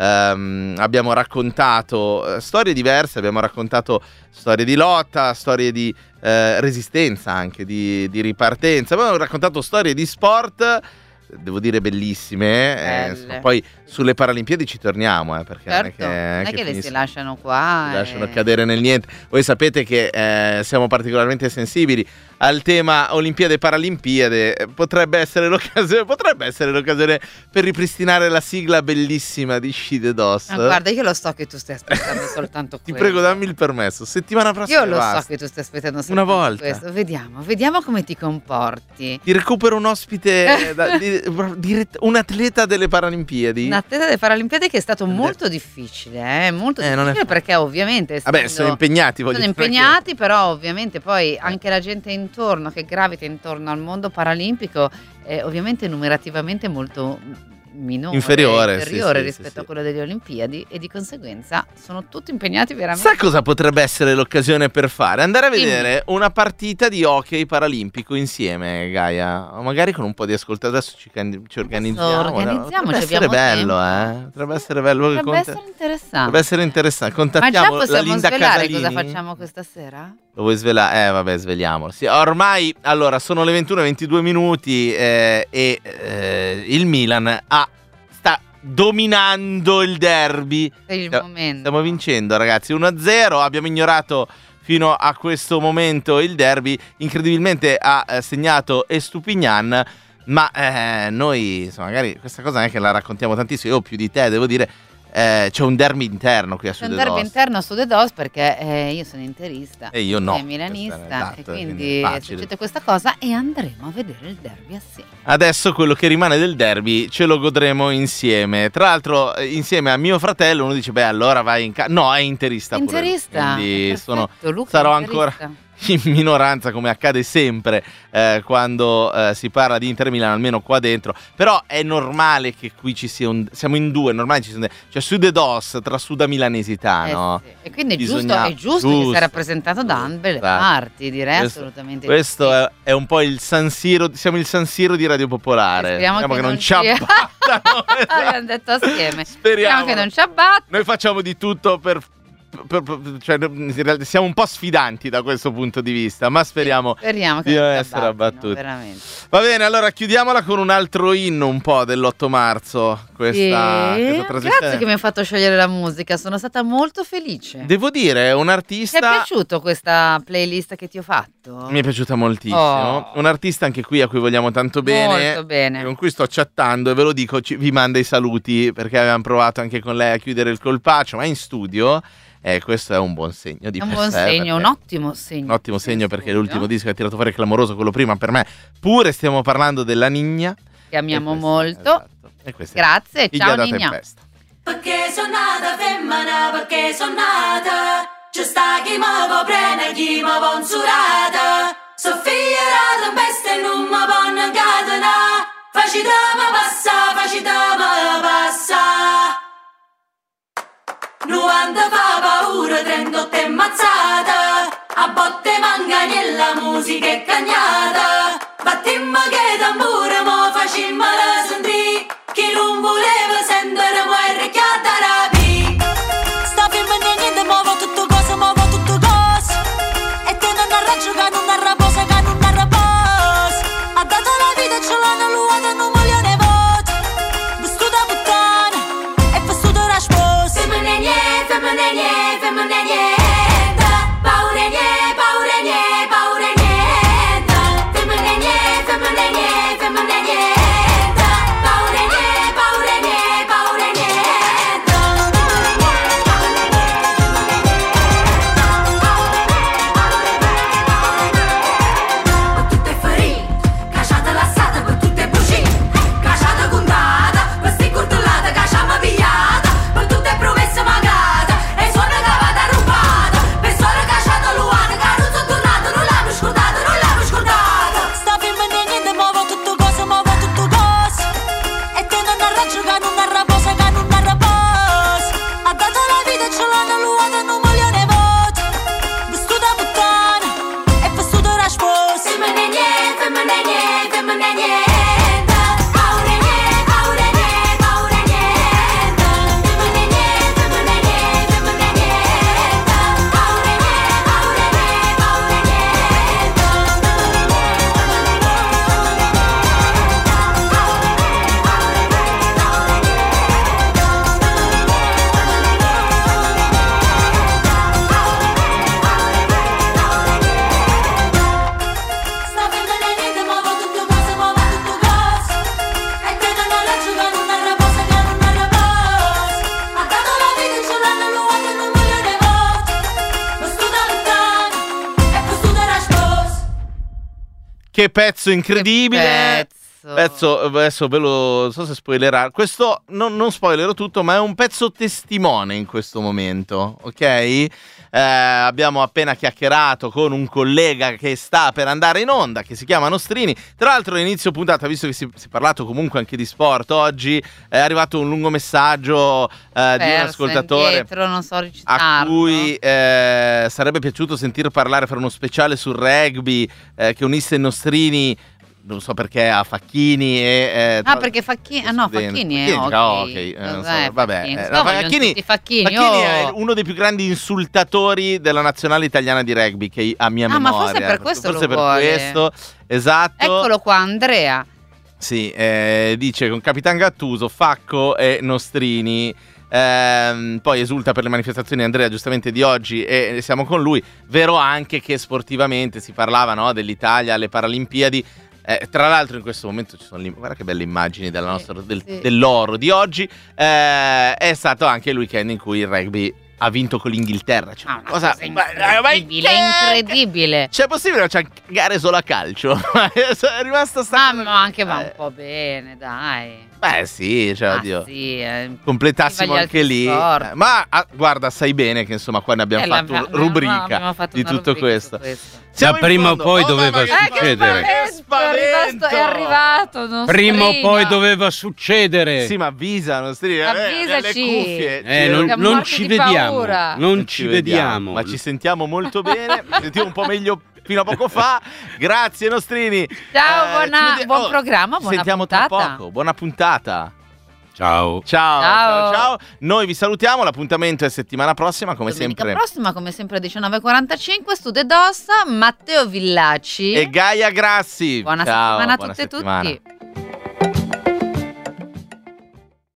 Um, abbiamo raccontato uh, storie diverse, abbiamo raccontato storie di lotta, storie di uh, resistenza, anche di, di ripartenza, abbiamo raccontato storie di sport, devo dire bellissime, eh, insomma, poi sulle Paralimpiadi ci torniamo, eh, perché Certo, non è che, non è che che le si finisce- lasciano qua. si e- lasciano cadere nel niente. Voi sapete che eh, siamo particolarmente sensibili al tema Olimpiadi e Paralimpiadi. Eh, Potrebbe essere l'occasione, potrebbe essere l'occasione per ripristinare la sigla bellissima di Sci de Dos. Ah, guarda, io lo so che tu stai aspettando soltanto Ti questo. prego, dammi il permesso. Settimana prossima Io lo basta. so che tu stai aspettando Una soltanto volta. questo. Vediamo, vediamo come ti comporti. Ti recupero un ospite, eh, da- di- dirett- un atleta delle Paralimpiadi. Un atleta delle Paralimpiadi che è stato molto difficile, eh? molto Eh, non è difficile perché ovviamente Vabbè, essendo- sono impegnati, voglio sono dire, impegnati, però ovviamente poi anche la gente intorno che gravita intorno al mondo paralimpico è ovviamente numerativamente molto minore, Inferiore, sì, inferiore sì, rispetto sì, a sì. quello delle Olimpiadi e di conseguenza sono tutti impegnati veramente. Sai cosa potrebbe essere l'occasione per fare? Andare a Dimmi. vedere una partita di hockey paralimpico insieme, Gaia. O magari con un po' di ascoltatori. Adesso ci, can- ci organizziamo. organizziamoci, Potrebbe essere abbiamo bello, tempo. eh. Potrebbe essere bello. Potrebbe Conte- essere interessante. Potrebbe essere interessante. Ma già Contattiamo la possiamo Linda svelare Casalini. cosa facciamo questa sera? Lo vuoi svelare? Eh, vabbè, sveliamolo. Sì, ormai, allora, sono le ventuno e ventidue minuti eh, e eh, il Milan ha, sta dominando il derby. Per il Sta- momento. Stiamo vincendo, ragazzi, uno a zero. Abbiamo ignorato fino a questo momento il derby. Incredibilmente ha eh, segnato Estupignan. Ma eh, noi, insomma, magari questa cosa non è che la raccontiamo tantissimo. Io più di te, devo dire. Eh, c'è un derby interno qui a C'è un Sudedos. derby interno su The Dos perché eh, io sono interista E io no. è milanista Questo è esatto, e quindi quindi è facile. succede questa cosa e andremo a vedere il derby assieme. Adesso quello che rimane del derby ce lo godremo insieme. Tra l'altro, eh, insieme a mio fratello, uno dice: beh, allora vai in casa. No, è interista. pure lui. Interista, Quindi perfetto, sono, Luca sarò è ancora interista. in minoranza, come accade sempre eh, quando eh, si parla di Inter Milan, almeno qua dentro. Però è normale che qui ci sia un. Siamo in due, è normale ci sia un. Cioè, Sudedos tra Suda Milanesità, Eh no? sì. E quindi è Bisogna- giusto, è giusto, che sia rappresentato da ambe le esatto. parti, direi Questo- assolutamente. Questo è, è un po' il San Siro, siamo il San Siro di Radio Popolare. Speriamo che non non ci ci- abbattano. Abbiamo detto assieme. Speriamo. che non ci abbatta. Noi facciamo di tutto per p- p- cioè, in realtà siamo un po' sfidanti da questo punto di vista, ma speriamo, Speriamo che di non non si essere abbattino, abbattuti. veramente. Va bene, allora chiudiamola con un altro inno un po' dell'otto marzo. Questa, Sì. questa trasmissione. Grazie che mi hai fatto scegliere la musica, sono stata molto felice. Devo dire, un Ti è artista. piaciuto questa playlist che ti ho fatto? Mi è piaciuta moltissimo. Oh. Un artista anche qui a cui vogliamo tanto bene. Molto bene. Con cui sto chattando e ve lo dico, ci- vi manda i saluti perché avevamo provato anche con lei a chiudere il colpaccio, ma in studio. E questo è un buon segno di È un per buon sé, segno, perché- un ottimo segno. Un ottimo segno perché l'ultimo disco che ha tirato fuori è clamoroso, quello prima per me. Pure stiamo parlando della Nigna. Che amiamo E questo- molto. esatto. E questo è Grazie, Figlia ciao da Nigna. tempesta. Perché sono nata femmina, perché sono nata. Ci sta chi mi può prendere, chi mi può insurata. So figlia da tempesta e non mi può incatenare. Facitemi passa, facitemi passa. novanta fa paura, trentotto è mazzata. A botte manganiella, musica è cagnata. Battimmo che tamburo, mo facimmo la sentì. Chi non voleva sentire, poi richiata rapi. Sta fermo e niente, muovo tutto cosa, muovo tutto cosa. E te non arraggio che non arraposa, che non arraposa. Ha dato la vita e ce l'hanno luata in un milione di voti. Vestuta puttana e vestuta da sposa. Femmine niente, femmine niente, femmine niente. Paure niente, paure niente, paure niente. Femmine niente, femmine niente, femmine niente. Paure niente, paure niente, paure niente. Per tutte farine, cacciata lassata, per tutte bucine. Cacciata contata, per sti curtellate, cacciama pigliata. Per tutte promesse magate, e suona cavata rubata. Per suona cacciata luana, che non sono tornato, non l'hanno scordato, non l'hanno scordato. Sta fermo e niente, muovo tutto cosa, muovo tutto cosa. E te non arraggio che non arraposa, che non arraposa. Ha dato la vita e ce l'hanno luata in un milione di voti. Vestuta puttana e vestuta da sposa. Femmine niente, femmine niente, femmine niente. Paure niente, paure niente, paure niente. Femmine niente, femmine niente, femmine niente. Paure niente, paure niente, paure Sta fermo e niente, muovo tutto cosa, muovo tutto cosa. E te non arraggio che non arraposa, che non arraposa. Ha dato la vita e ce l'hanno luata in un milione di voti. Vestuta puttana e vestuta da sposa. Che pezzo incredibile! Pezzo. Pezzo, adesso ve lo non so se spoilerà. Questo non, non spoilerò tutto, ma è un pezzo testimone in questo momento, ok? Eh, abbiamo appena chiacchierato con un collega che sta per andare in onda, che si chiama Nostrini. Tra l'altro, all'inizio puntata, visto che si, si è parlato comunque anche di sport, oggi è arrivato un lungo messaggio eh, di un Perso ascoltatore indietro, non so recitarlo. a cui eh, sarebbe piaciuto sentir parlare, fare uno speciale sul rugby eh, che unisse i Nostrini, non so perché, a Facchini e eh, Ah, perché Facchini, ah no, studente. Facchini è Facchini, ok. ah, ok, eh, non so, Cos'è vabbè, Facchini? eh, Insomma, Facchini- vogliono tutti Facchini, Facchini oh. è uno dei più grandi insultatori della nazionale italiana di rugby che a mia Ah, ma memoria. forse per questo forse lo per vuole. questo, esatto. Eccolo qua, Andrea. Sì, eh, dice con Capitan Gattuso, Facco e Nostrini. Ehm, poi esulta per le manifestazioni Andrea giustamente di oggi e siamo con lui. Vero anche che sportivamente si parlava, no, dell'Italia alle Paralimpiadi. Eh, tra l'altro in questo momento ci sono le, guarda che belle immagini della nostra, del- sì. dell'oro di oggi. Eh, è stato anche il weekend in cui il rugby ha vinto con l'Inghilterra. Cioè, Ah, una cosa cosa incredibile, incredibile. Cioè, è possibile cioè, gare solo a calcio? È rimasta sta Ah, ma anche va Eh, un po' bene, dai. Beh, sì, cioè, Ah, oddio. sì, eh. Completassimo Viva gli anche altri lì. sport. Eh, ma ah, guarda, sai bene che insomma qua ne abbiamo Eh, fatto l'abbiamo- rubrica abbiamo fatto di una tutto rubrica questo. su questo. Siamo Ma in prima o fondo. poi Oh, doveva mamma mia, succedere. che spavento! È rimasto, è arrivato, non Prima o strina. poi doveva succedere. Sì, ma avvisano, stri- eh, Avvisaci. le cuffie. Eh, Ci- non, Siamo non morti ci di vediamo. paura. Non ci vediamo. ma ci sentiamo molto bene. Ci sentiamo un po' meglio fino a poco fa. Grazie, Nostrini. Ciao, Eh, buona- ci vedi- buon programma, buona Sentiamo puntata. tra poco. Buona puntata. Ciao. Ciao, ciao, Ciao. ciao. Noi vi salutiamo, l'appuntamento è settimana prossima, come Domenica sempre. prossima, come sempre, diciannove e quarantacinque, Studio ed Ossa, Matteo Villacci. E Gaia Grassi. Buona Ciao, settimana a buona tutte e settimana. tutti.